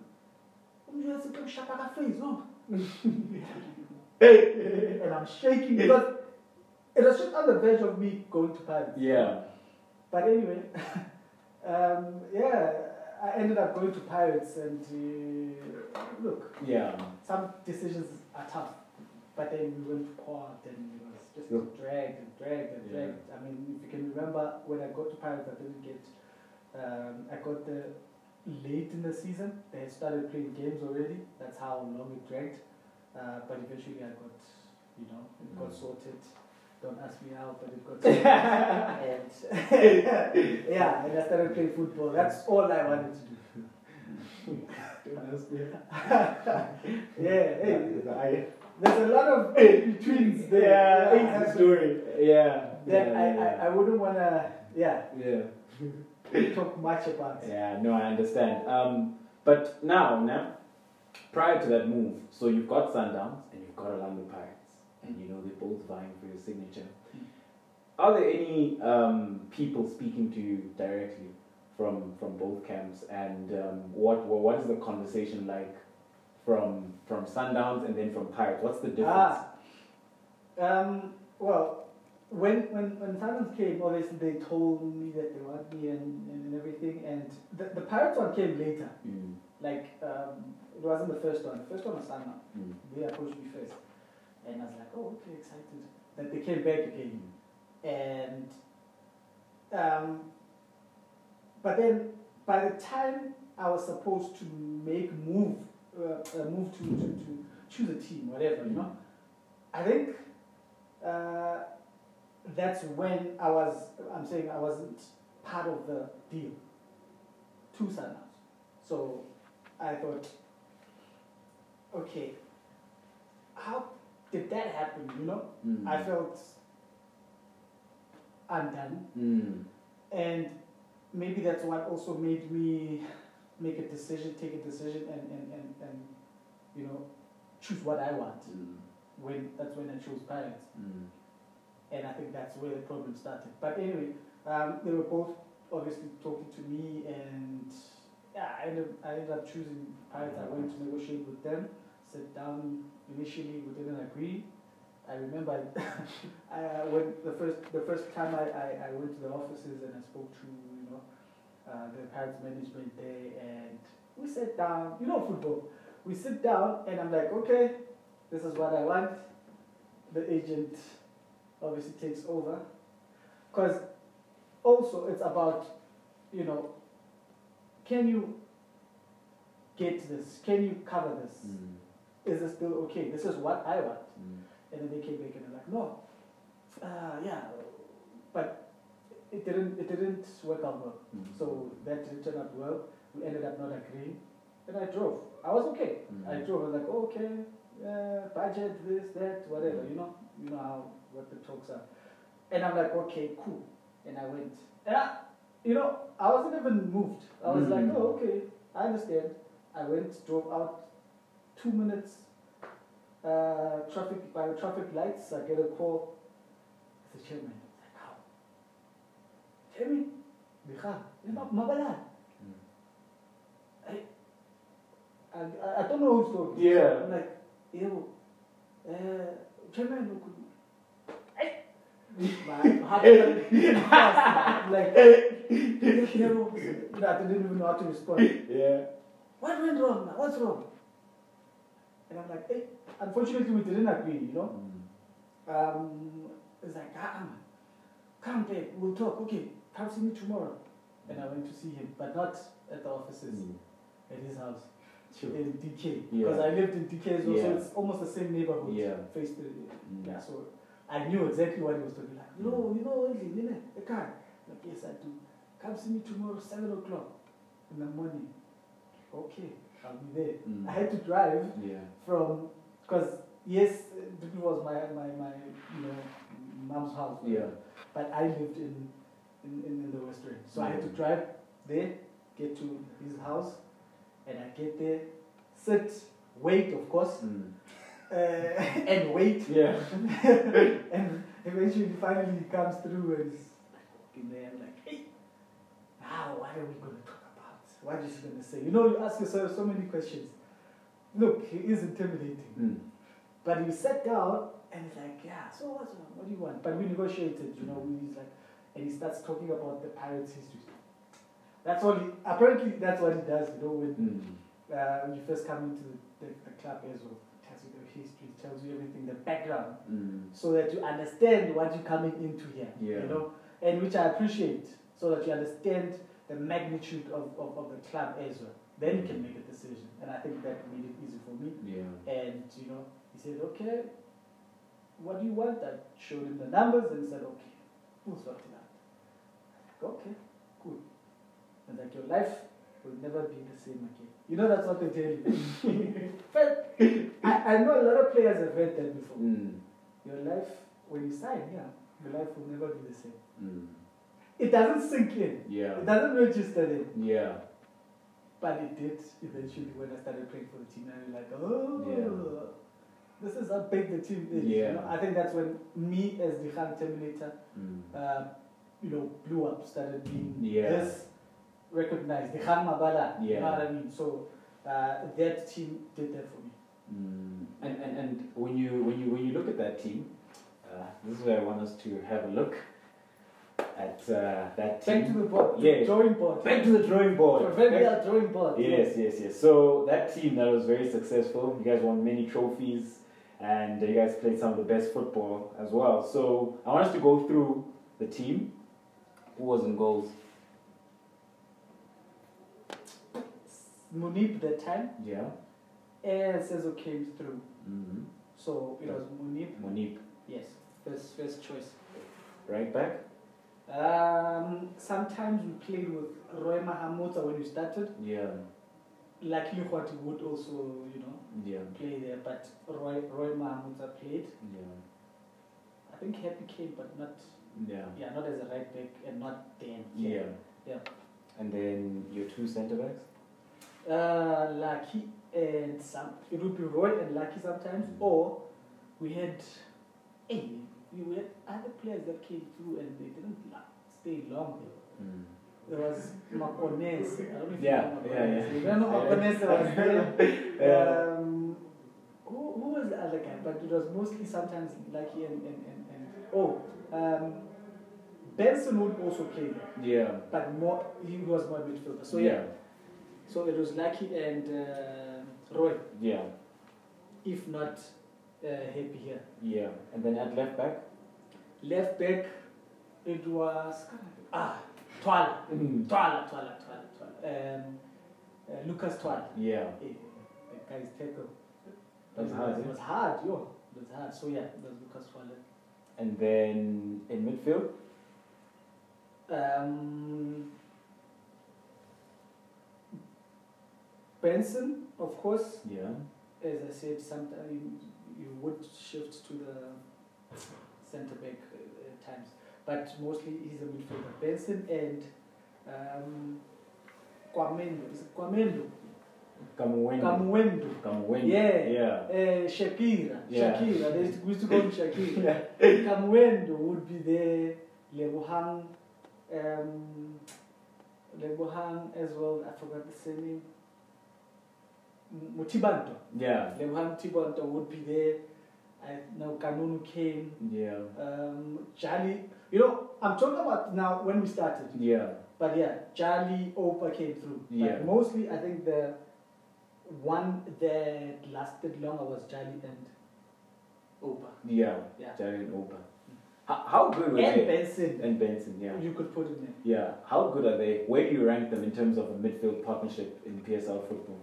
And I'm shaking because it was just on the verge of me going to Paris. Yeah. But anyway, I ended up going to Pirates and look, Yeah. some decisions are tough, but then we went to court and it was just dragged and dragged and dragged. I mean, if you can remember, when I got to Pirates, I didn't get, I got the late in the season. They had started playing games already. That's how long it dragged. But eventually I got, it got sorted. Don't ask me how, but it got sorted. And and I started playing football. That's all I wanted to do. Don't ask me. There's a lot of betweens there. Yeah, it's a story. Yeah. That I wouldn't want to, Yeah. talk much about. Yeah, no, I understand. But now, prior to that move, so you've got Sundowns and you've got Orlando Pirates, and they're both vying for your signature. Are there any people speaking to you directly from both camps, and what is the conversation like from Sundowns and then from Pirates? What's the difference? Well, when Sundowns came, obviously they told me that they want me and everything, and the Pirates one came later. Like it wasn't the first one. The first one was Sundowns. They approached me first, and I was like, oh, okay, excited. Then they came back again, and but then by the time I was supposed to make move to choose a team, whatever, I think that's when I'm saying I wasn't part of the deal to Sundowns. So I thought, okay, how did that happen, I felt undone. And maybe that's what also made me take a decision and choose what I want. That's when I chose Pirates. And I think that's where the problem started. But anyway, they were both obviously talking to me, and I ended up choosing Pirates. I went to negotiate with them, sat down. Initially, we didn't agree. I remember when the first time I went to the offices and I spoke to the Pirates management there, and we sat down. Football. We sit down, and I'm like, okay, this is what I want. The agent obviously takes over, because also it's about, can you get this? Can you cover this? Is it still okay? This is what I want. And then they came back and they're like, no, but it didn't work out well. So that didn't turn out well. We ended up not agreeing, and I drove. I was okay. I drove. I was like, oh, okay, budget, this, that, whatever. You know what the talks are. And I'm like, okay, cool. And I went. And I wasn't even moved. I was like, oh, okay, I understand. I went, drove out, 2 minutes. By the traffic lights, I get a call. It's the chairman. It's like, how? Chairman, And I don't know who's talking. Yeah. I'm like, yo, Chairman, man, how can I like, yo, I didn't even know how to respond. Yeah. What went wrong, man? What's wrong? And I'm like, hey, unfortunately, we didn't agree, you know? It's like, man, come back, we'll talk. Okay, come see me tomorrow. And I went to see him, but not at the offices, at his house. Sure. In DK. Yeah. Because I lived in DK as well, so Yeah. it's almost the same neighborhood. Yeah. Faced the, yeah, so I knew exactly what he was talking like. No, you know, the car. Like, yes, I do. Come see me tomorrow, 7 o'clock in the morning. Okay, I'll be there. I had to drive from, because yes, it was my mom's house. Yeah. But I lived in the West End. So I had to drive there, get to his house, and I get there, sit, wait, of course, and wait. Yeah. And eventually, finally, he comes through and he's in there. I'm like, hey, now what are we going to talk about? What is he going to say? You know, you ask yourself so many questions. Look, he is intimidating. But he sat down and he's like, yeah, so what's wrong? What do you want? But we negotiated, you know, he's like, and he starts talking about the Pirates' history. That's all apparently that's what he does, you know, when you first come into the club as well. Tells you the history, tells you everything, the background, so that you understand what you're coming into here, you know, and which I appreciate, so that you understand the magnitude of the club as well. Then you can make a decision, and I think that made it easy for me. Yeah. And, you know, he said, okay, what do you want? I showed him the numbers and he said, okay, we'll sort it out. Okay, good. And like, your life will never be the same again. You know, that's what they tell you. But I know a lot of players have heard that before. Your life, when you sign, your life will never be the same. It doesn't sink in. Yeah. It doesn't register in. Yeah. But it did eventually when I started playing for the team. And I was like, this is how big the team is. Yeah. You know, I think that's when me as the Khan Terminator, you know, blew up, started being this recognized. The Khan Mabala, you know what I mean? So that team did that for me. And when you look at that team, this is where I want us to have a look at that team. Back to the board. Yes. Drawing board. Back to the drawing board. Drawing board. Yes. So that team that was very successful. You guys won many trophies, and you guys played some of the best football as well. So I want us to go through the team. Who was in goals? Munib that time. Yeah. And Sezo came through. So it was Munib. Munib. Yes. First choice. Right back. Sometimes we played with Roy Mahamuta when we started. Yeah. Luckily, what would also, you know, play there. But Roy Mahamuta played. Yeah. I think Happy came, but not. Yeah, not as a right back and not Dan. Yeah. And then your two centre backs. Lucky and it would be Roy and Lucky sometimes, or we had other players that came through and they didn't stay long there. There was Makones. I don't know if you know Makones. You don't know Makones was there. Who was the other guy? But it was mostly sometimes Lucky and Benson would also play there. Yeah. But he was more midfielder. So so it was Lucky and Roy. Yeah. If not Happy here. Yeah. And then at left back? Left back, it was Twala. Twala. Lucas Twala. Yeah. The guy's tackle. That's hard. It was hard, It was hard. So yeah, it was Lucas Twala. And then in midfield? Benson, of course. Yeah. As I said, sometimes you would shift to the centre back at times, but mostly he's a midfielder. Benson and Kwamendo. Is it Kwamendo? Kamuwendo. Yeah. Shakira. Yeah. Shakira. We used to call him Shakira. Kamuwendo would be there. Lebohang as well. I forgot the surname. Mutibanto. Yeah. Lebohang Tibanto would be there. I know Kanunu came. Yeah. Jali, you know, I'm talking about now when we started. Yeah. But yeah, Jali, Opa came through. Yeah. But mostly, I think the one that lasted longer was Jali and Opa. Yeah. Yeah. Jali and Opa. How good were And they? Benson. And Benson, yeah. You could put in there. Yeah. How good are they? Where do you rank them in terms of a midfield partnership in PSL football?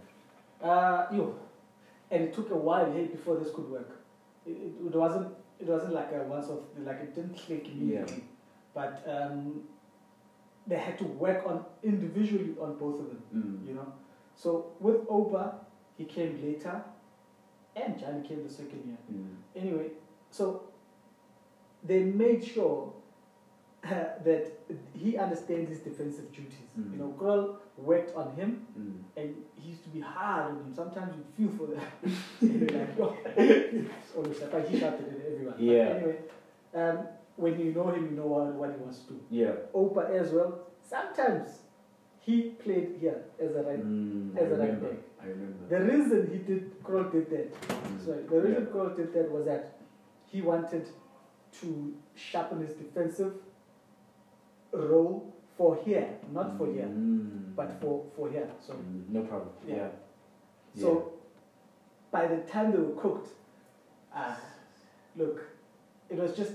And it took a while before this could work. It wasn't like a once off, like it didn't click immediately. Yeah. But they had to work on individually on both of them. You know. So with Opa, he came later, and Jali came the second year. Anyway, so they made sure that he understands his defensive duties. You know, Kroll worked on him, and he used to be hard on him. Sometimes you feel for that. You're like, oh, it's always like he shouted at everyone. Yeah. But anyway, when you know him, you know what he wants to do. Yeah. Opa as well. Sometimes he played here as a right back. I remember. The reason Kroll did that. Sorry, the reason Kroll did that was that he wanted to sharpen his defensive role for here, not for here, but for here. So no problem. Yeah. So by the time they were cooked, look, it was just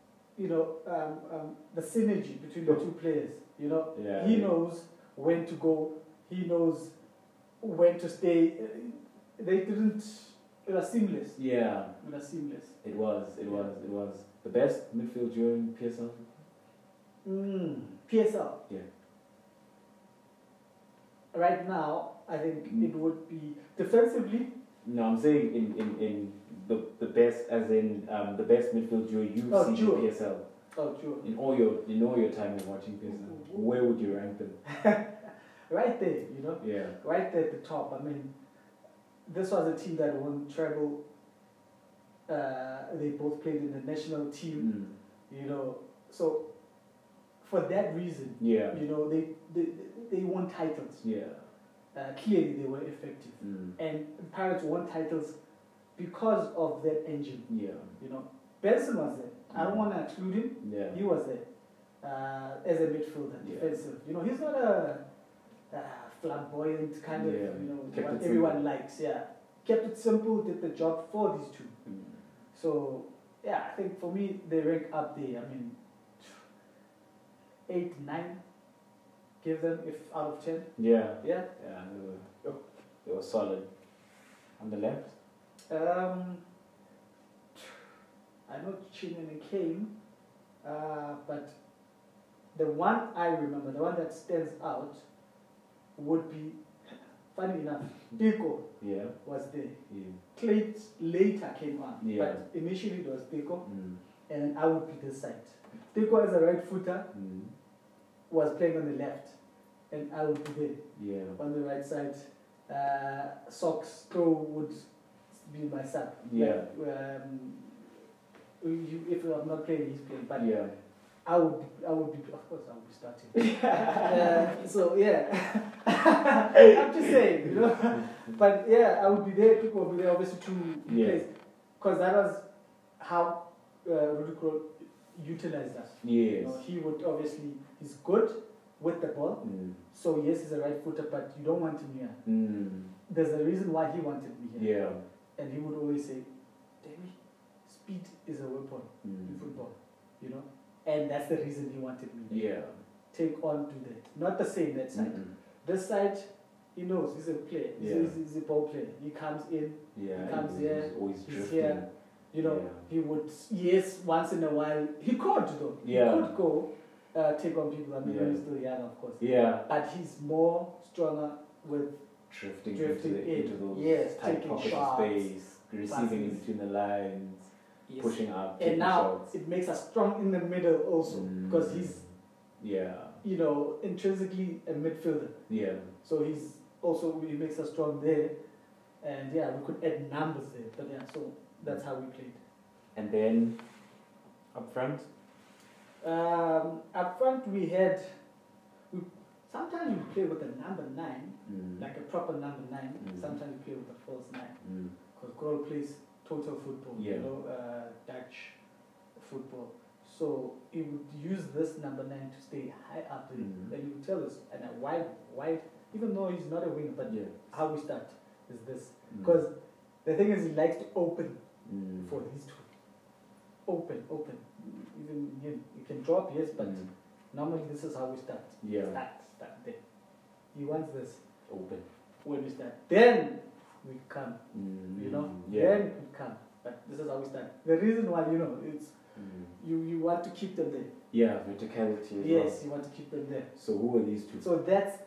the synergy between the two players. You know, he knows when to go. He knows when to stay. They didn't. It was seamless. Yeah. It was seamless. It was the best midfield duo in PSL. PSL. Yeah. Right now, I think it would be defensively. No, I'm saying in the best, as in the best midfield duo you've seen in PSL. Oh, true. In all your time of watching PSL, where would you rank them? Right there, you know. Yeah. Right there at the top. I mean, this was a team that won treble. They both played in the national team. You know, so for that reason, you know, they won titles. Yeah. Clearly, they were effective, and Pirates won titles because of that engine. Yeah. You know, Benson was there. I don't want to exclude him. Yeah. He was there as a midfielder, defensive. You know, he's not a flamboyant kind of, you know, what everyone likes. Yeah, kept it simple, did the job for these two. So yeah, I think for me they rank up there. I mean, 8, 9. Give them if out of 10. Yeah. Yeah. Yeah. They were solid. On the left. I know Chinene came, but the one I remember, the one that stands out, would be, funny enough, Deco was there. Yeah. Clates later came on, but initially it was Deco, and I would be this side. Deco as a right footer was playing on the left, and I would be there on the right side. Socks Pro would be my sub. Yeah. Like, if I'm not playing, he's playing. But I would be, of course, I would be starting. So yeah, I'm just saying, you know. But yeah, I would be there. People would be there, obviously, to replace, because that was how Rudy Kroll utilized us. Yes. You know, he would obviously, he's good with the ball. So yes, he's a right footer, but you don't want him here. There's a reason why he wanted me here. Yeah. And he would always say, Davey, speed is a weapon in football, you know. And that's the reason he wanted me there. Take on to that. Not the same that side. This side, he knows he's a player. He's a ball player. He comes in. He comes here. He's here. You know, he would, once in a while, he could though. He could go take on people. I mean, when he's still young, of course. But he's more stronger with drifting into those tight pockets shots, of space, receiving in between the lines, pushing up, and now shots. it makes us strong in the middle also because he's you know, intrinsically a midfielder. So he makes us strong there, and we could add numbers there. But so that's how we played. And then up front. Up front we sometimes you play with a number 9, Mm. like a proper number 9. Mm. Sometimes you play with a false 9. Mm. Because Goro plays total football, Yeah. you know, Dutch football. So he would use this number 9 to stay high up there. Mm. And he would tell us, and a wide, even though he's not a winger, but Yeah. how we start is this. Mm. Because the thing is, he likes to open Mm. for these two. Open. Even him, you can drop, yes, but Mm. normally this is how we start. Yeah. Start there. He wants this Open. when we start. Then we come, Mm. you know. Yeah. Then we come. But this is how we start. The reason why, you know, it's Mm. you want to keep them there. Yeah, verticality as Yes, you want to keep them there. well. So who are these two? So that's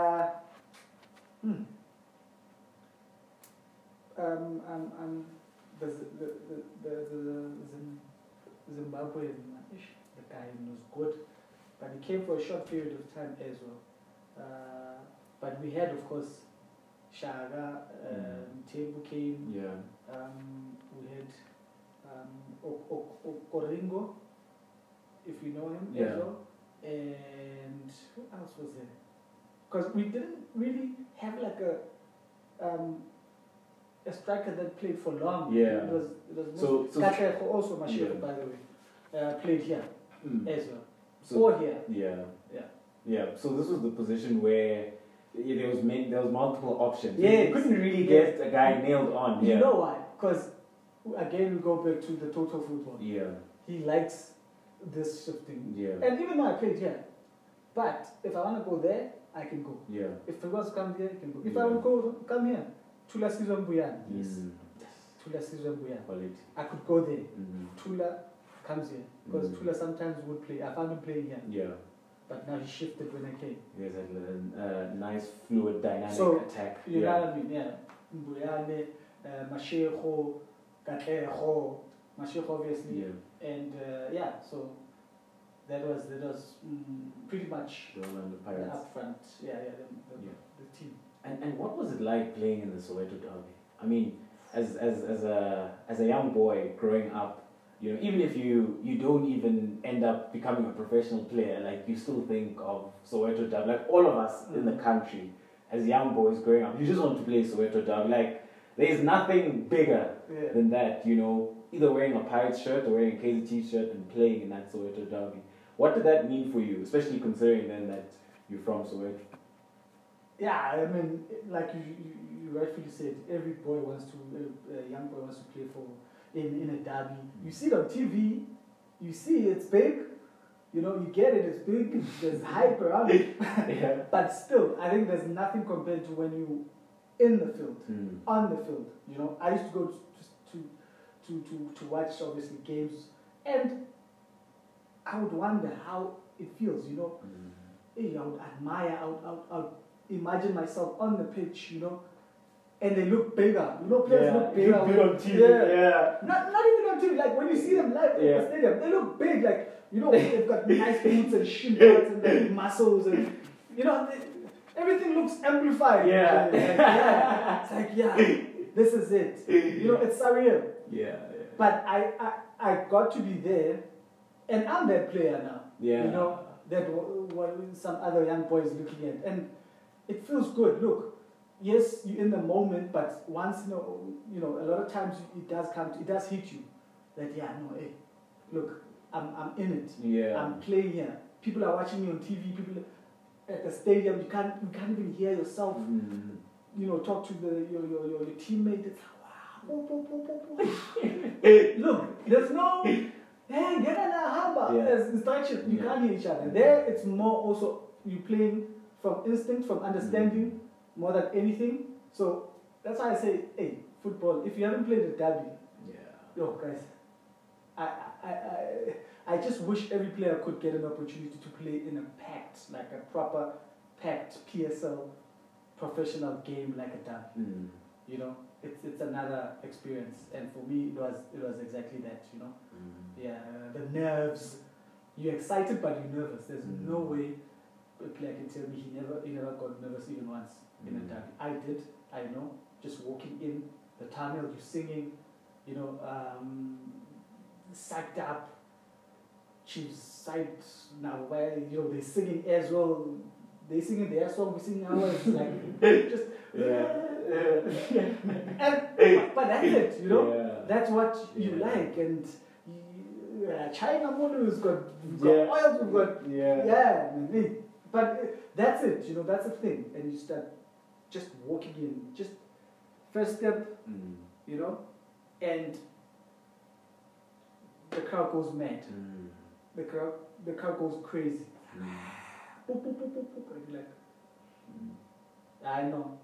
the Zimbabwean, the guy was good, but he came for a short period of time as well. But we had, of course, Shaga, Tebu came. Yeah. We had Oringo, if you know him Yeah. as well. And who else was there? Because we didn't really have like a striker that played for long. Yeah. It was So- Katlego also Mashiro, Yeah. by the way, played here Mm. as well. So- Or here. Yeah. Yeah. Yeah. So this was the position where there was multiple options. Yes. You couldn't really get a guy nailed on. You Yeah. know why? Because again, we go back to the total football. Yeah. He likes this shifting. Yeah. And even though I played here, but if I want to go there, I can go. Yeah. If he wants to come here, he can go. If Yeah. I want to go, come here. Tula Sizwe Mbuyane. Yes. Mm. Tula Sizwe Mbuyane. Quality. I could go there. Mm. Tula comes here. Because Mm. Tula sometimes would play. I found him playing here. Yeah. But now he shifted when I came. There's a nice fluid dynamic So, attack. You know what I mean? Yeah. Mbuyane, Mashego, Katlego, Mashego obviously. Yeah. And yeah, so that was pretty much The Orlando the Pirates. upfront. Yeah, Yeah. the team. And what was it like playing in the Soweto derby? I mean, as a young boy growing up, you know, even if you don't even end up becoming a professional player, like you still think of Soweto derby. Like all of us in the country, as young boys growing up, you just want to play Soweto derby. Like there's nothing bigger Yeah. than that, you know. Either wearing a Pirates shirt or wearing a KZT shirt and playing in that Soweto derby. What did that mean for you, especially considering then that you're from Soweto? Yeah, I mean, like you rightfully said, every boy wants to, a young boy wants to play for in a derby. You see it on TV, you see it's big, you know, you get it, it's big, there's hype around it. Yeah. But still, I think there's nothing compared to when you in the field, Mm. on the field. You know, I used to go to watch obviously games, and I would wonder how it feels. You know, Mm. I would admire, I would imagine myself on the pitch, you know, and they look bigger. You know, players look bigger. Look big on TV. Yeah. Yeah. Not even on TV, like when you see them live in Yeah. the stadium, they look big, like, you know, they've got nice boots and shin pads and like muscles and, you know, everything looks amplified. Yeah. Yeah. It's like, yeah, this is it. You know, it's surreal. Yeah. But I got to be there, and I'm that player now. Yeah. You know, that what some other young boys looking at, and it feels good. Look, yes, you're in the moment, but once you know, a lot of times it does hit you. That hey, look, I'm in it. Yeah. I'm playing here. People are watching me on TV. People at the stadium. You can't even hear yourself. Mm. You know, talk to your teammate. It's like, wow. Look, there's no. Hey, get an hamba. Yeah. There's instruction. You Yeah. can't hear each other. There, it's more also you playing from instinct, from understanding more than anything. So that's why I say, hey, football. If you haven't played a derby, Yeah. yo guys, I just wish every player could get an opportunity to play in a packed, like a proper packed PSL professional game like a derby. Mm. You know, it's another experience, and for me, it was exactly that. You know, Mm. yeah, the nerves. You're excited, but you're nervous. There's no way a player can tell me he never got nervous even once in a derby. I did. I know. Just walking in the tunnel, you singing, you know, psyched up. Chiefs side now, where you know they're singing as well. They singing their song, we singing ours, like just but that's it, you know. Yeah. That's what you Yeah. like, and China Mono has got Yeah. oil, we've got Yeah. but that's it, you know. That's the thing, and you start just walking in, just first step, Mm. you know, and the crowd goes mad. Mm. The crowd goes crazy. Mm. Boop, boop, boop, boop, boop, and you're like, I know.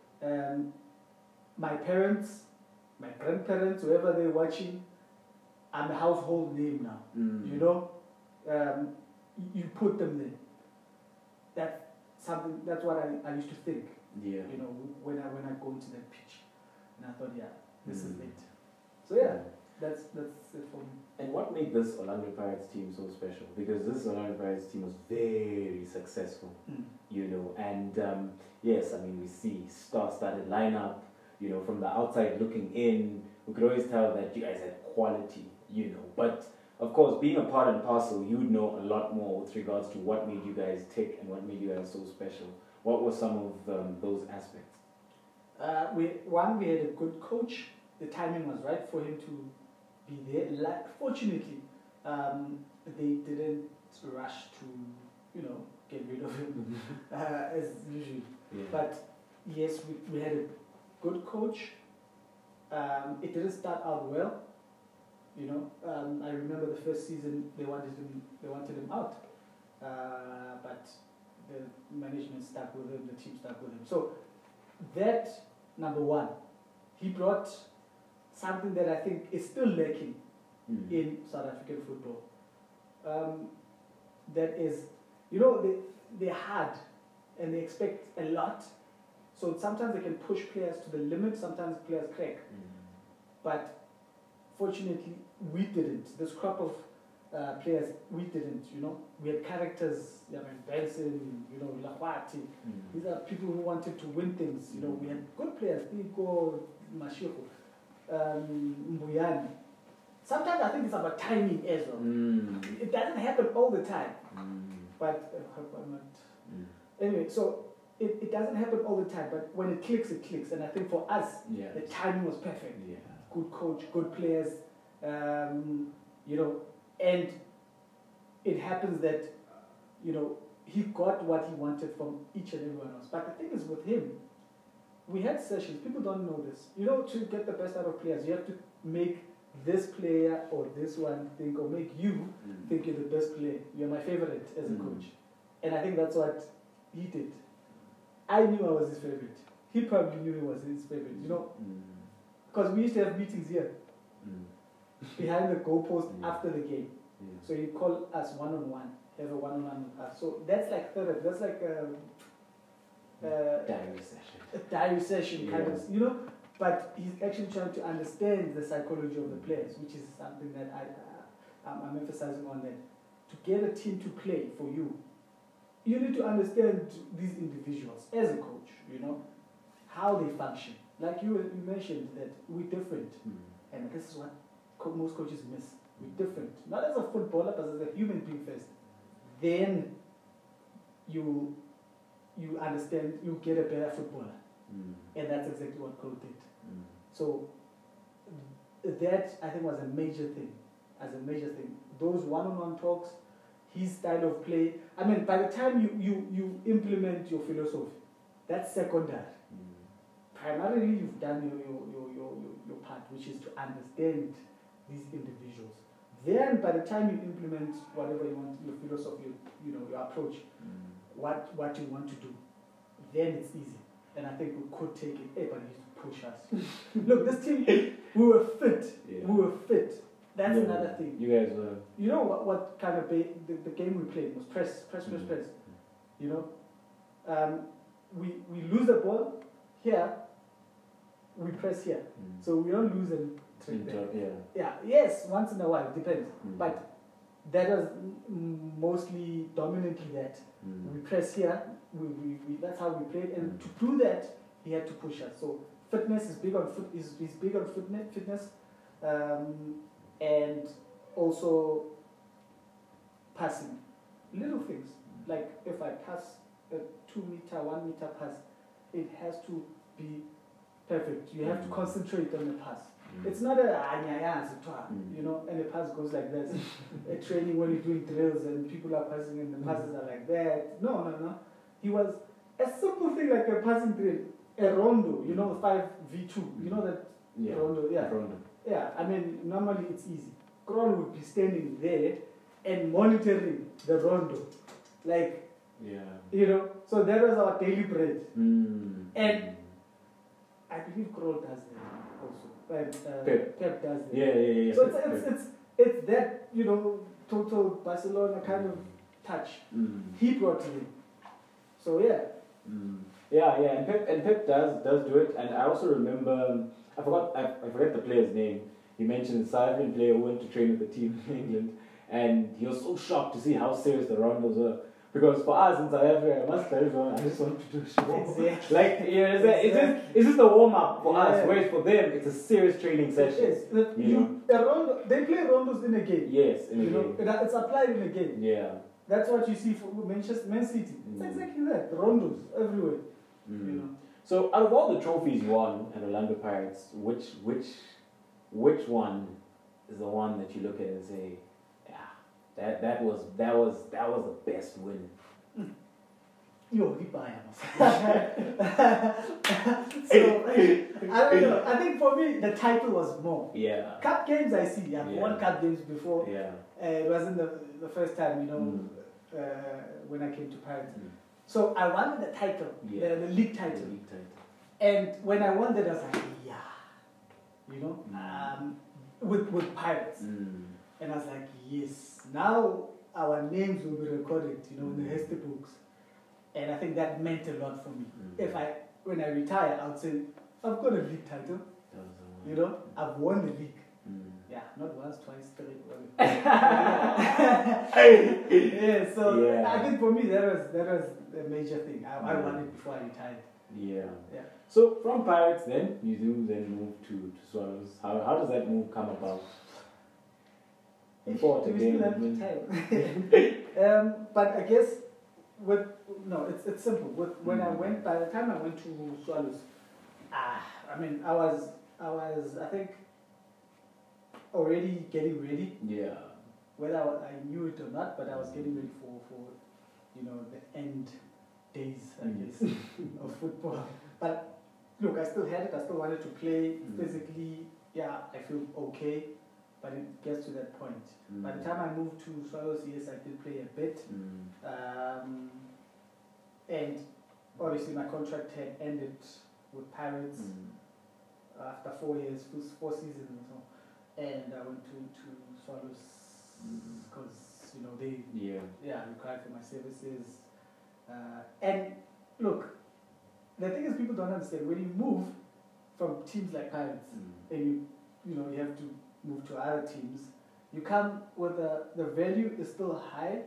My parents, my grandparents, whoever they're watching, I'm a household name now. Mm. You know, you put them there. That's something. That's what I used to think. Yeah. You know, when I go into that pitch, and I thought, yeah, this is Mm. it. So yeah, that's it for me. And what made this Orlando Pirates team so special? Because this Orlando Pirates team was very successful, you know. And yes, I mean, we see star-studded lineup, you know, from the outside looking in. We could always tell that you guys had quality, you know. But of course, being a part and parcel, you would know a lot more with regards to what made you guys tick and what made you guys so special. What were some of those aspects? We had a good coach. The timing was right for him to be there. Fortunately, they didn't rush to, you know, get rid of him as usual. Yeah. But yes, we had a good coach. It didn't start out well. You know, I remember the first season they wanted him out, but the management stuck with him. The team stuck with him. So that number one, he brought something that I think is still lacking in South African football. That is, you know, they're hard and they expect a lot. So sometimes they can push players to the limit, sometimes players crack. But fortunately, we didn't. This crop of players, we didn't, you know. We had characters, I mean, Benson, you know, Lafati. These are people who wanted to win things, you know. We had good players, Pico, Mashiko, Mbuyani. Sometimes I think it's about timing as well. It doesn't happen all the time. But I hope I'm not. Anyway, so it doesn't happen all the time, but when it clicks, it clicks. And I think for us, the timing was perfect. Yeah. Good coach, good players, you know, and it happens that, you know, he got what he wanted from each and everyone else. But the thing is with him, we had sessions, people don't know this. You know, to get the best out of players, you have to make this player or this one think, or make you think you're the best player. You're my favorite as a coach. And I think that's what he did. I knew I was his favorite. He probably knew he was his favorite, you know. Because we used to have meetings here, behind the goalpost after the game. So he'd call us one-on-one, have a one-on-one with us. So that's like therapy. That's like Diary session. a diary session kind of, you know. But he's actually trying to understand the psychology of the players, which is something that I'm emphasizing on, that to get a team to play for you, you need to understand these individuals as a coach, you know, how they function. Like you mentioned that we're different, and this is what most coaches miss. We're different, not as a footballer, but as a human being first. Then you understand, you get a better footballer, and that's exactly what Cole did. So that I think was a major thing, Those one-on-one talks, his style of play. I mean, by the time you implement your philosophy, that's secondary. Primarily, you've done your part, which is to understand these individuals. Then, by the time you implement whatever you want, your philosophy, you know, your approach, what you want to do, then it's easy. And I think we could take it. Hey, but he used to push us. Look, this team, we were fit. Yeah. We were fit. That's another thing. You guys were. You know what kind of the game we played was press. You know, we lose the ball here, we press here, so we don't lose and trick them. Yes, once in a while, depends. But that was mostly dominantly that we press here. We that's how we played, and to do that, he had to push us. So fitness is big on fitness, and also passing. Little things like if I pass a 2 meter, 1 meter pass, it has to be perfect. You have to concentrate on the pass. It's not a you know, and the pass goes like this. At training when you're doing drills and people are passing and the passes are like that. No. He was a simple thing like a passing drill, a rondo, you know, 5v2. You know that rondo? Yeah. Rondo. Yeah, I mean, normally it's easy. Kron would be standing there and monitoring the rondo. Like, you know, so that was our daily bread. And I believe Kroll does that also. Pep does that. Yeah. So it's that, you know, total Barcelona kind of touch. He brought it in. So yeah. Yeah, and Pep does do it. And I also remember, I forgot the player's name. He mentioned a South African player who went to train with the team in England, and he was so shocked to see how serious the rondos were. Because for us in South Africa, I must tell everyone, I just want to do a show. Exactly. Like, it's just a warm up for us, whereas for them, it's a serious training session. Yes, they play rondos in a game. Yes, in a game. It's applied in a game. Yeah. That's what you see for Man City. It's exactly that. Rondos everywhere. You know. So, out of all the trophies you won at Orlando Pirates, which one is the one that you look at and say, yeah, that was the best win? Yo, so I don't know. I think for me the title was more. Yeah. Cup games I see. I've won cup games before. Yeah. It wasn't the first time, you know, when I came to Pirates. So I won the title, the league title. And when I won that, I was like, yeah, you know, with Pirates. And I was like, yes, now our names will be recorded, you know, in the history books. And I think that meant a lot for me. When I retire, I would say, I've got a league title. You know, I've won the league. Yeah, not once, twice, three. I think for me that was a major thing. I won it before I retired. Yeah. So from Pirates, then you move to Swallows. How does that move come about? But I guess it's simple. When by the time I went to Swallows, I mean I was I think already getting ready. Yeah. Whether I knew it or not, but I was getting ready for you know, the end days, I guess, of football. But look, I still had it. I still wanted to play physically. Yeah, I feel okay, but it gets to that point. By the time I moved to Swallows, yes, I did play a bit. And obviously my contract had ended with Pirates after 4 years, 4 seasons and so. And I went to Swallows because, you know, they required for my services. And look, the thing is, people don't understand, when you move from teams like Pirates and you know you have to move to other teams, you come with the value is still high.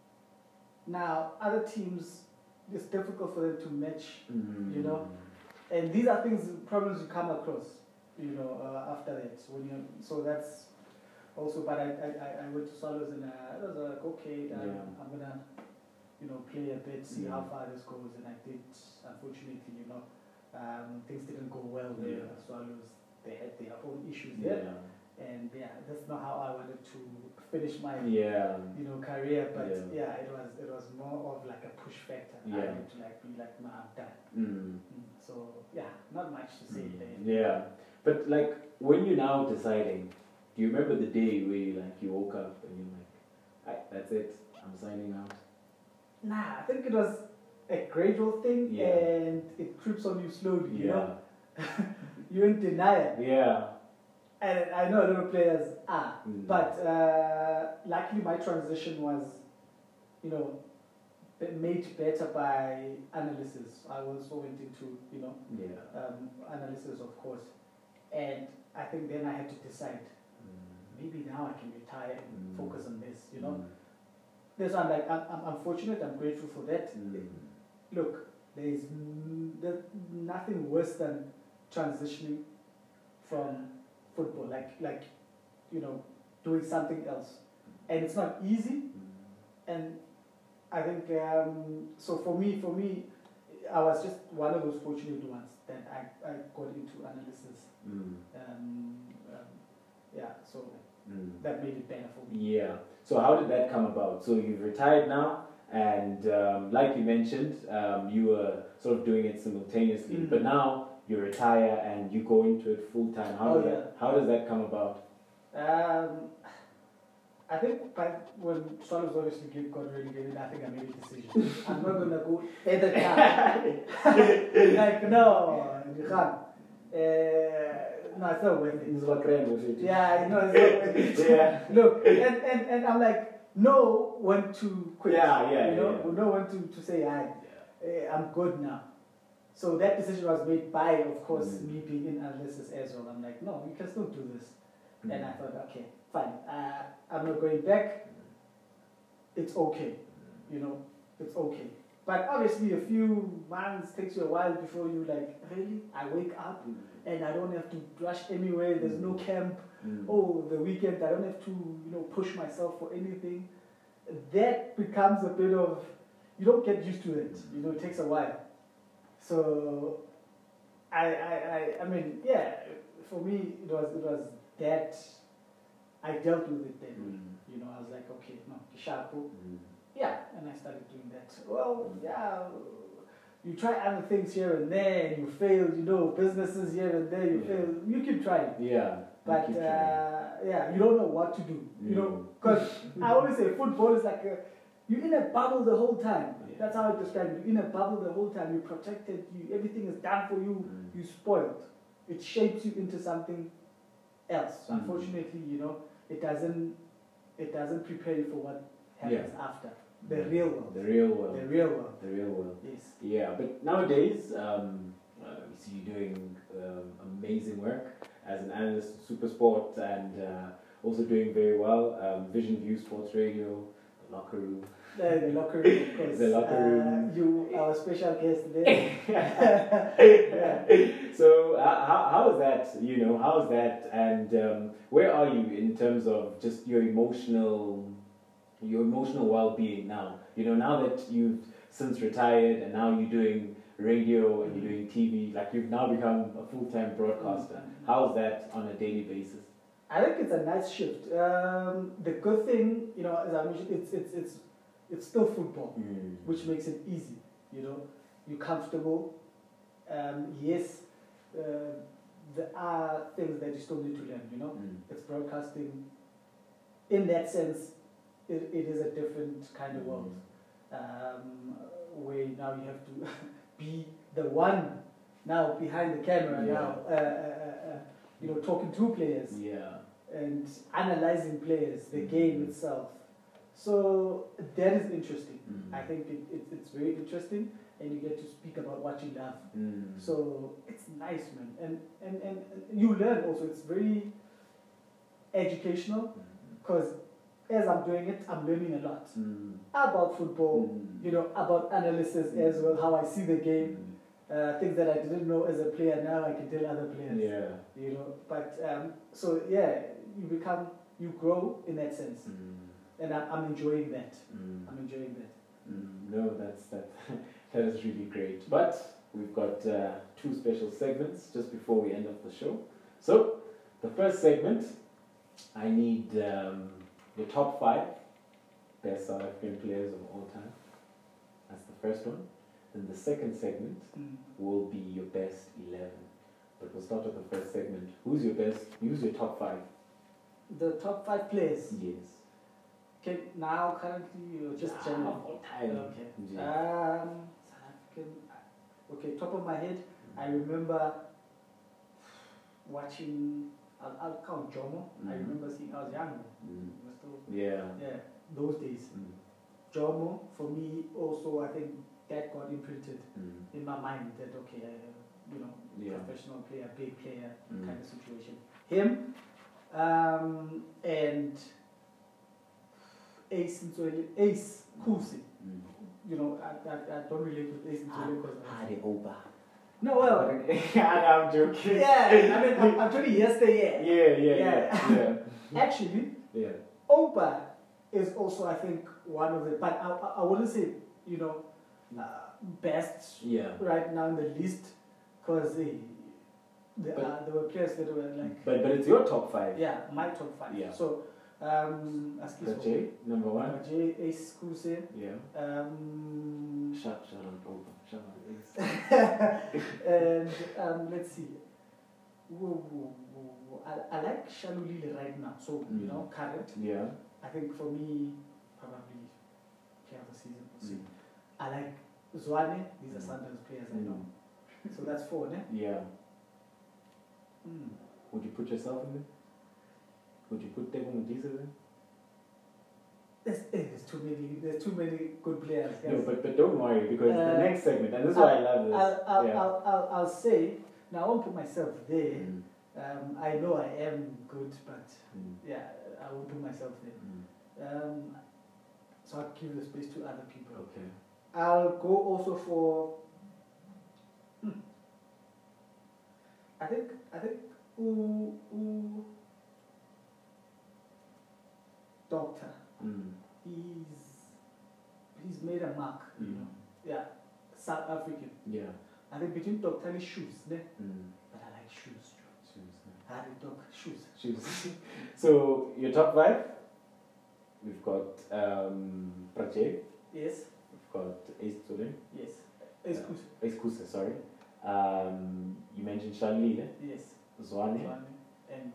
Now other teams, it's difficult for them to match, you know, and these are problems you come across, you know, after that so that's also. But I went to Swallows and I was like, okay, I'm gonna, you know, play a bit, see how far this goes, and I did. Unfortunately, you know, things didn't go well there. Swallows, they had their own issues there, and that's not how I wanted to finish my you know, career. But it was more of like a push factor. I had to be like, nah, I'm done. So not much to say there. Yeah, but like when you're now deciding, do you remember the day where you woke up and you're like, that's it, I'm signing out? Nah, I think it was a gradual thing, and it creeps on you slowly, you know. You're in denial. Yeah. And I know a lot of players are, but luckily my transition was, you know, made better by analysis. I also went into, you know, analysis, of course, and I think then I had to decide, maybe now I can retire and focus on this, you know. That's why I'm fortunate, I'm grateful for that. Look, there's nothing worse than transitioning from football, like you know, doing something else, and it's not easy, and I think so. For me, I was just one of those fortunate ones that I got into analysis. Yeah, so that made it better for me. Yeah. So how did that come about? So you've retired now, and like you mentioned, you were sort of doing it simultaneously, but now you retire and you go into it full time. How does that come about? I think when Swallows obviously got relegated, I think I made a decision. I'm not gonna go either time. Like no, you can't. No, it's not worth it. Yeah, no, it's not worth it. Yeah. Look, and I'm like, know when to quit. Yeah. You know when to say, I'm good now. So that decision was made by, of course, me being in analysis as well. I'm like, no, you can still do this. And I thought, okay, fine. I'm not going back. It's okay. It's okay. But obviously, a few months takes you a while before you like, really? I wake up and I don't have to rush anywhere. There's no camp. Oh, the weekend, I don't have to, push myself for anything. That becomes a bit of, you don't get used to it. It takes a while. So, I mean, yeah, for me, it was that I dealt with it then. I was like, okay, no, Kishapu. Yeah, and I started doing that. Well, yeah, you try other things here and there, and you fail. Businesses here and there, you fail. You keep trying. Yeah. But you don't know what to do. Because I always say football is like you're in a bubble the whole time. Yeah. That's how I describe it. You're in a bubble the whole time. You're protected. Everything is done for you. You're spoiled. It shapes you into something else. Unfortunately, it doesn't prepare you for what happens after. The real world. The real world. The real world. The real world. Yes. Yeah, but nowadays, we see you doing amazing work as an analyst in Supersport and also doing very well. Vision View Sports Radio, the locker room. The locker room, of course. The locker room. You, our special guest today. So how is that? How is that? And where are you in terms of just your emotional well-being now? Now that you've since retired and now you're doing radio and you're doing TV, like you've now become a full-time broadcaster. How's that on a daily basis? I think it's a nice shift. The good thing, as I mentioned, it's still football, which makes it easy. You're comfortable. Yes, there are things that you still need to learn. It's broadcasting. In that sense, it is a different kind of world, where now you have to be the one now behind the camera now, talking to players and analyzing players, the game itself. So that is interesting. I think it's very interesting, and you get to speak about what you love. So it's nice, man, and you learn also. It's very educational because as I'm doing it, I'm learning a lot about football, about analysis as well, how I see the game, things that I didn't know as a player, now I can tell other players. But you grow in that sense, and I'm enjoying that. I'm enjoying that. No, that is really great. But we've got two special segments just before we end off the show. So the first segment, I need your top 5 best South African players of all time. That's the first one. Then the second segment will be your best 11. But we'll start with the first segment. Who's your top 5? The top 5 players? Yes. Okay, now currently you're just general. All time. Okay. South African. Okay, top of my head, I remember watching. I'll count Jomo. I remember seeing. I was young. Yeah. Those days. Jomo, for me, also, I think that got imprinted in my mind that professional player, big player kind of situation. Him, and Ace Kusi. I don't relate with Ace Ntuli because Hadi Oba. No, well, I'm joking. Yeah, I mean, I'm 20 yesterday. Yeah. Actually, Oba is also, I think, one of the. But I wouldn't say, you know, best Yeah. right now in the list, because there were players that were like. But it's your top 5. Yeah, my top 5. Yeah. So, Prache, number 1. Prache, Ace Kuse. Yeah. Shut up. And let's see. I like Shalulile right now. So, you know, current. Yeah. I think for me, probably player of the season. We'll see. I like Zwane. These are Sundowns players I know. So that's 4, ne? Yeah. Would you put yourself in there? Would you put Tebo Modise in? There's too many good players. Guys. No, but don't worry, because the next segment, and this is why I love this. I'll say, now I won't put myself there. I know I am good, but yeah, I won't put myself there. So I'll give the space to other people. Okay. I'll go also for. I think Doctor. He's made a mark, you know. Yeah, South African. Yeah. I think between Doctor and shoes, ne? But I like shoes. I like dog shoes. So your top 5? We've got Prache. Yes. We've got Ace Tule. Yes. Ace Kuse, sorry. You mentioned Shalile. Yes. Zwane. And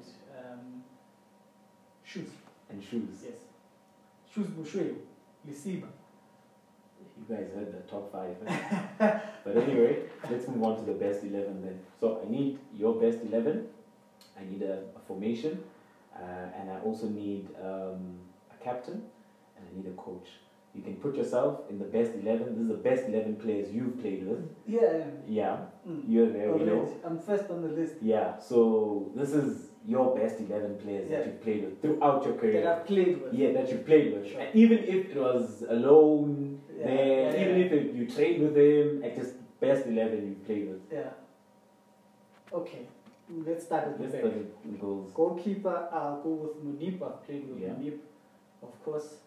shoes. And shoes. Yes. Shoes Bushwe. Lisiba. You guys heard the top 5. Eh? But anyway, let's move on to the best 11 then. So I need your best 11. I need a formation. And I also need a captain. And I need a coach. You can put yourself in the best 11. This is the best 11 players you've played with. Yeah. Yeah. You're there, you know. I'm first on the list. Yeah. So this is your best 11 players that you've played with throughout your career. That I've played with. Yeah, that you've played with. Sure. And even if it was alone there, even if you trained with him, just best 11 you've played with. Yeah. Okay. Let's start with the back. Goals. Goalkeeper, I'll go with Munip. I've played with Munip, of course.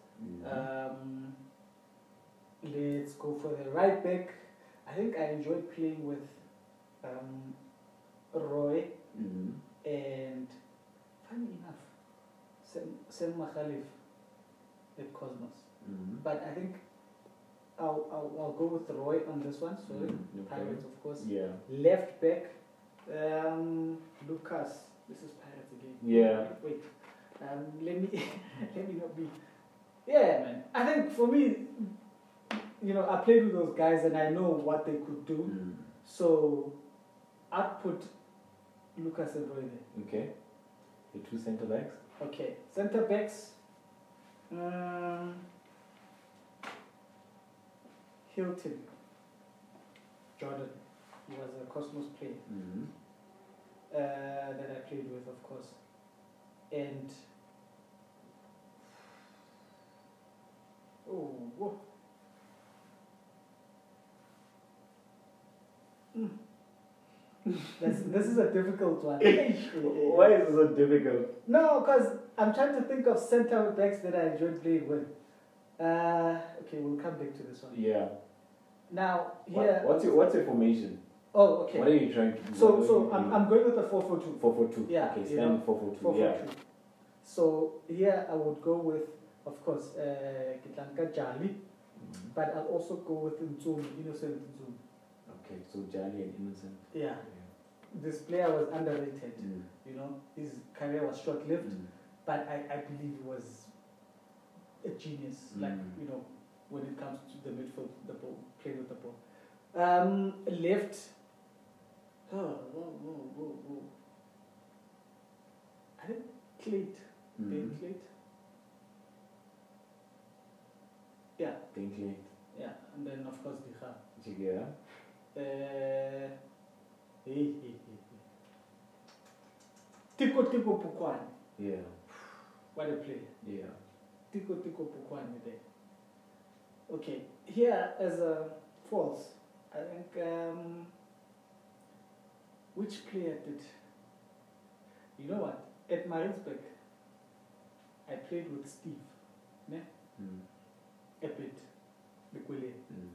Let's go for the right back. I think I enjoyed playing with Roy and, funny enough, Sam Makhalif at Cosmos. But I think I'll go with Roy on this one. Sorry, Pirates, of course. Yeah. Left back, Lucas. This is Pirates again. Yeah. Wait. Let me not be. Yeah, man. I think for me, you know, I played with those guys and I know what they could do. So I'd put Lucas and Roy there. Okay. The 2 centre backs. Okay. Centre backs. Hilton. Jordan. He was a Cosmos player. That I played with, of course. And this is a difficult one. Why is it so difficult? No, because I'm trying to think of centre backs that I enjoyed playing with. Okay, we'll come back to this one. Yeah. Now here. What's your formation? Oh, okay. What are you trying to do? So I'm going with a 4-4-2. 4-4-2. Yeah. Okay, stand 4-4-2. Yeah. So here I would go with, of course, Kitlanka Jali, but I'll also go with Ntsumi, Innocent Ntsumi. Okay, so Jali and Innocent. Yeah. This player was underrated. You know, his career was short-lived, but I believe he was a genius. Like, you know, when it comes to the midfield, the ball, playing with the ball. Left. I think Clayt. Ben Clayt. Yeah. Ben Clayt. Yeah, and then of course Dikha. Jigera. Tiko Pukwan. Yeah. What a player. Yeah. Tiko Pukwan there. Okay, here as a false, I think which player did? You know what? At Maritzburg, I played with Steve. ne? A bit. Liquile.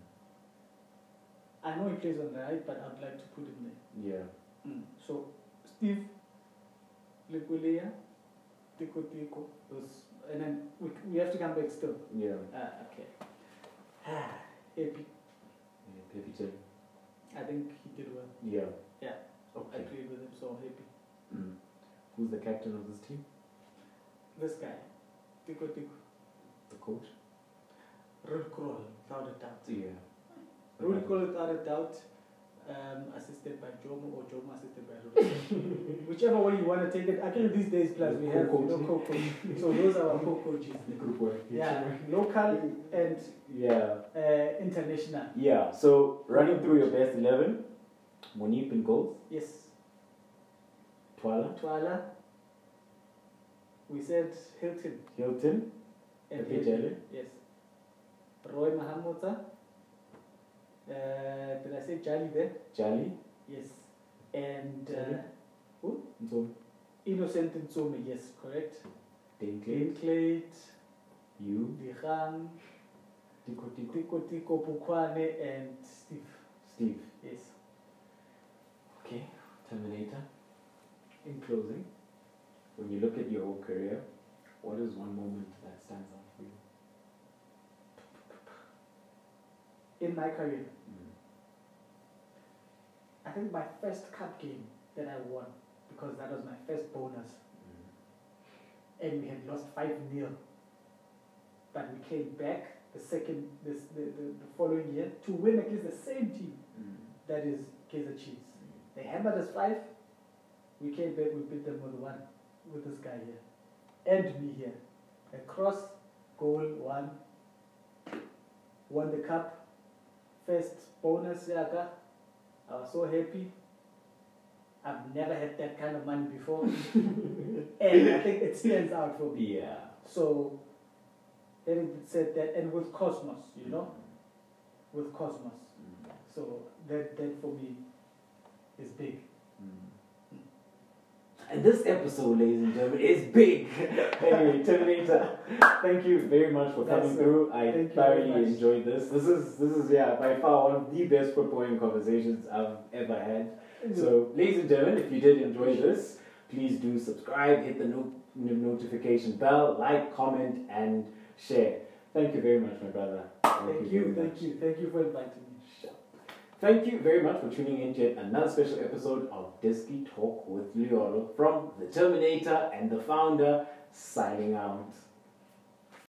I know he plays on the right, but I'd like to put him there. Yeah. So, Steve, Liquilea, Tico Tico, and then we have to come back still. Yeah. Okay. Happy. Happy too. I think he did well. Yeah. Yeah. Okay. I played with him, so happy. Who's the captain of this team? This guy, Tico Tico. The coach? Ruud Krol, without a doubt. Yeah. Ruud Krol, without a doubt. Assisted by Jomo or Jomo assisted by Ruud. Whichever way you want to take it. Actually, these days, plus we have co-coach. So those are our co-coaches. Group work. Yeah, local and international. Yeah. So running through your best 11, Monique in goals. Yes. Twala. We said Hilton. Hilton. And Epijele. Yes. Roy Mahamota. Did I say Jali there? Jali. Yes. And Jali. who? So Innocent Ntsome, yes, correct. Dinklage. Dinklage, You. Dirang, Tiko. Tiko Pukwane, and Steve. Yes. Okay. Terminator. In closing, when you look at your whole career, what is one moment that stands out for you? In my career, I think my first cup game that I won, because that was my first bonus, and we had lost 5-0, but we came back the following year to win against the same team, that is Kaizer Chiefs. They hammered us 5, we came back, we beat them with 1, with this guy here, and me here. A cross, goal, 1, won the cup. First bonus, Yaka. I was so happy. I've never had that kind of money before. And I think it stands out for me. Yeah. So, then it said that, and with Cosmos, you know? With Cosmos. So, that for me is big. And this episode, ladies and gentlemen, is big. Anyway, Terminator, thank you very much for coming through. I thoroughly enjoyed this. This is by far one of the best footballing conversations I've ever had. So, ladies and gentlemen, if you did enjoy this, please do subscribe, hit the notification bell, like, comment, and share. Thank you very much, my brother. Thank you for inviting me. Thank you very much for tuning in to yet another special episode of Diski Talk with Liolo from the Terminator and the founder, signing out.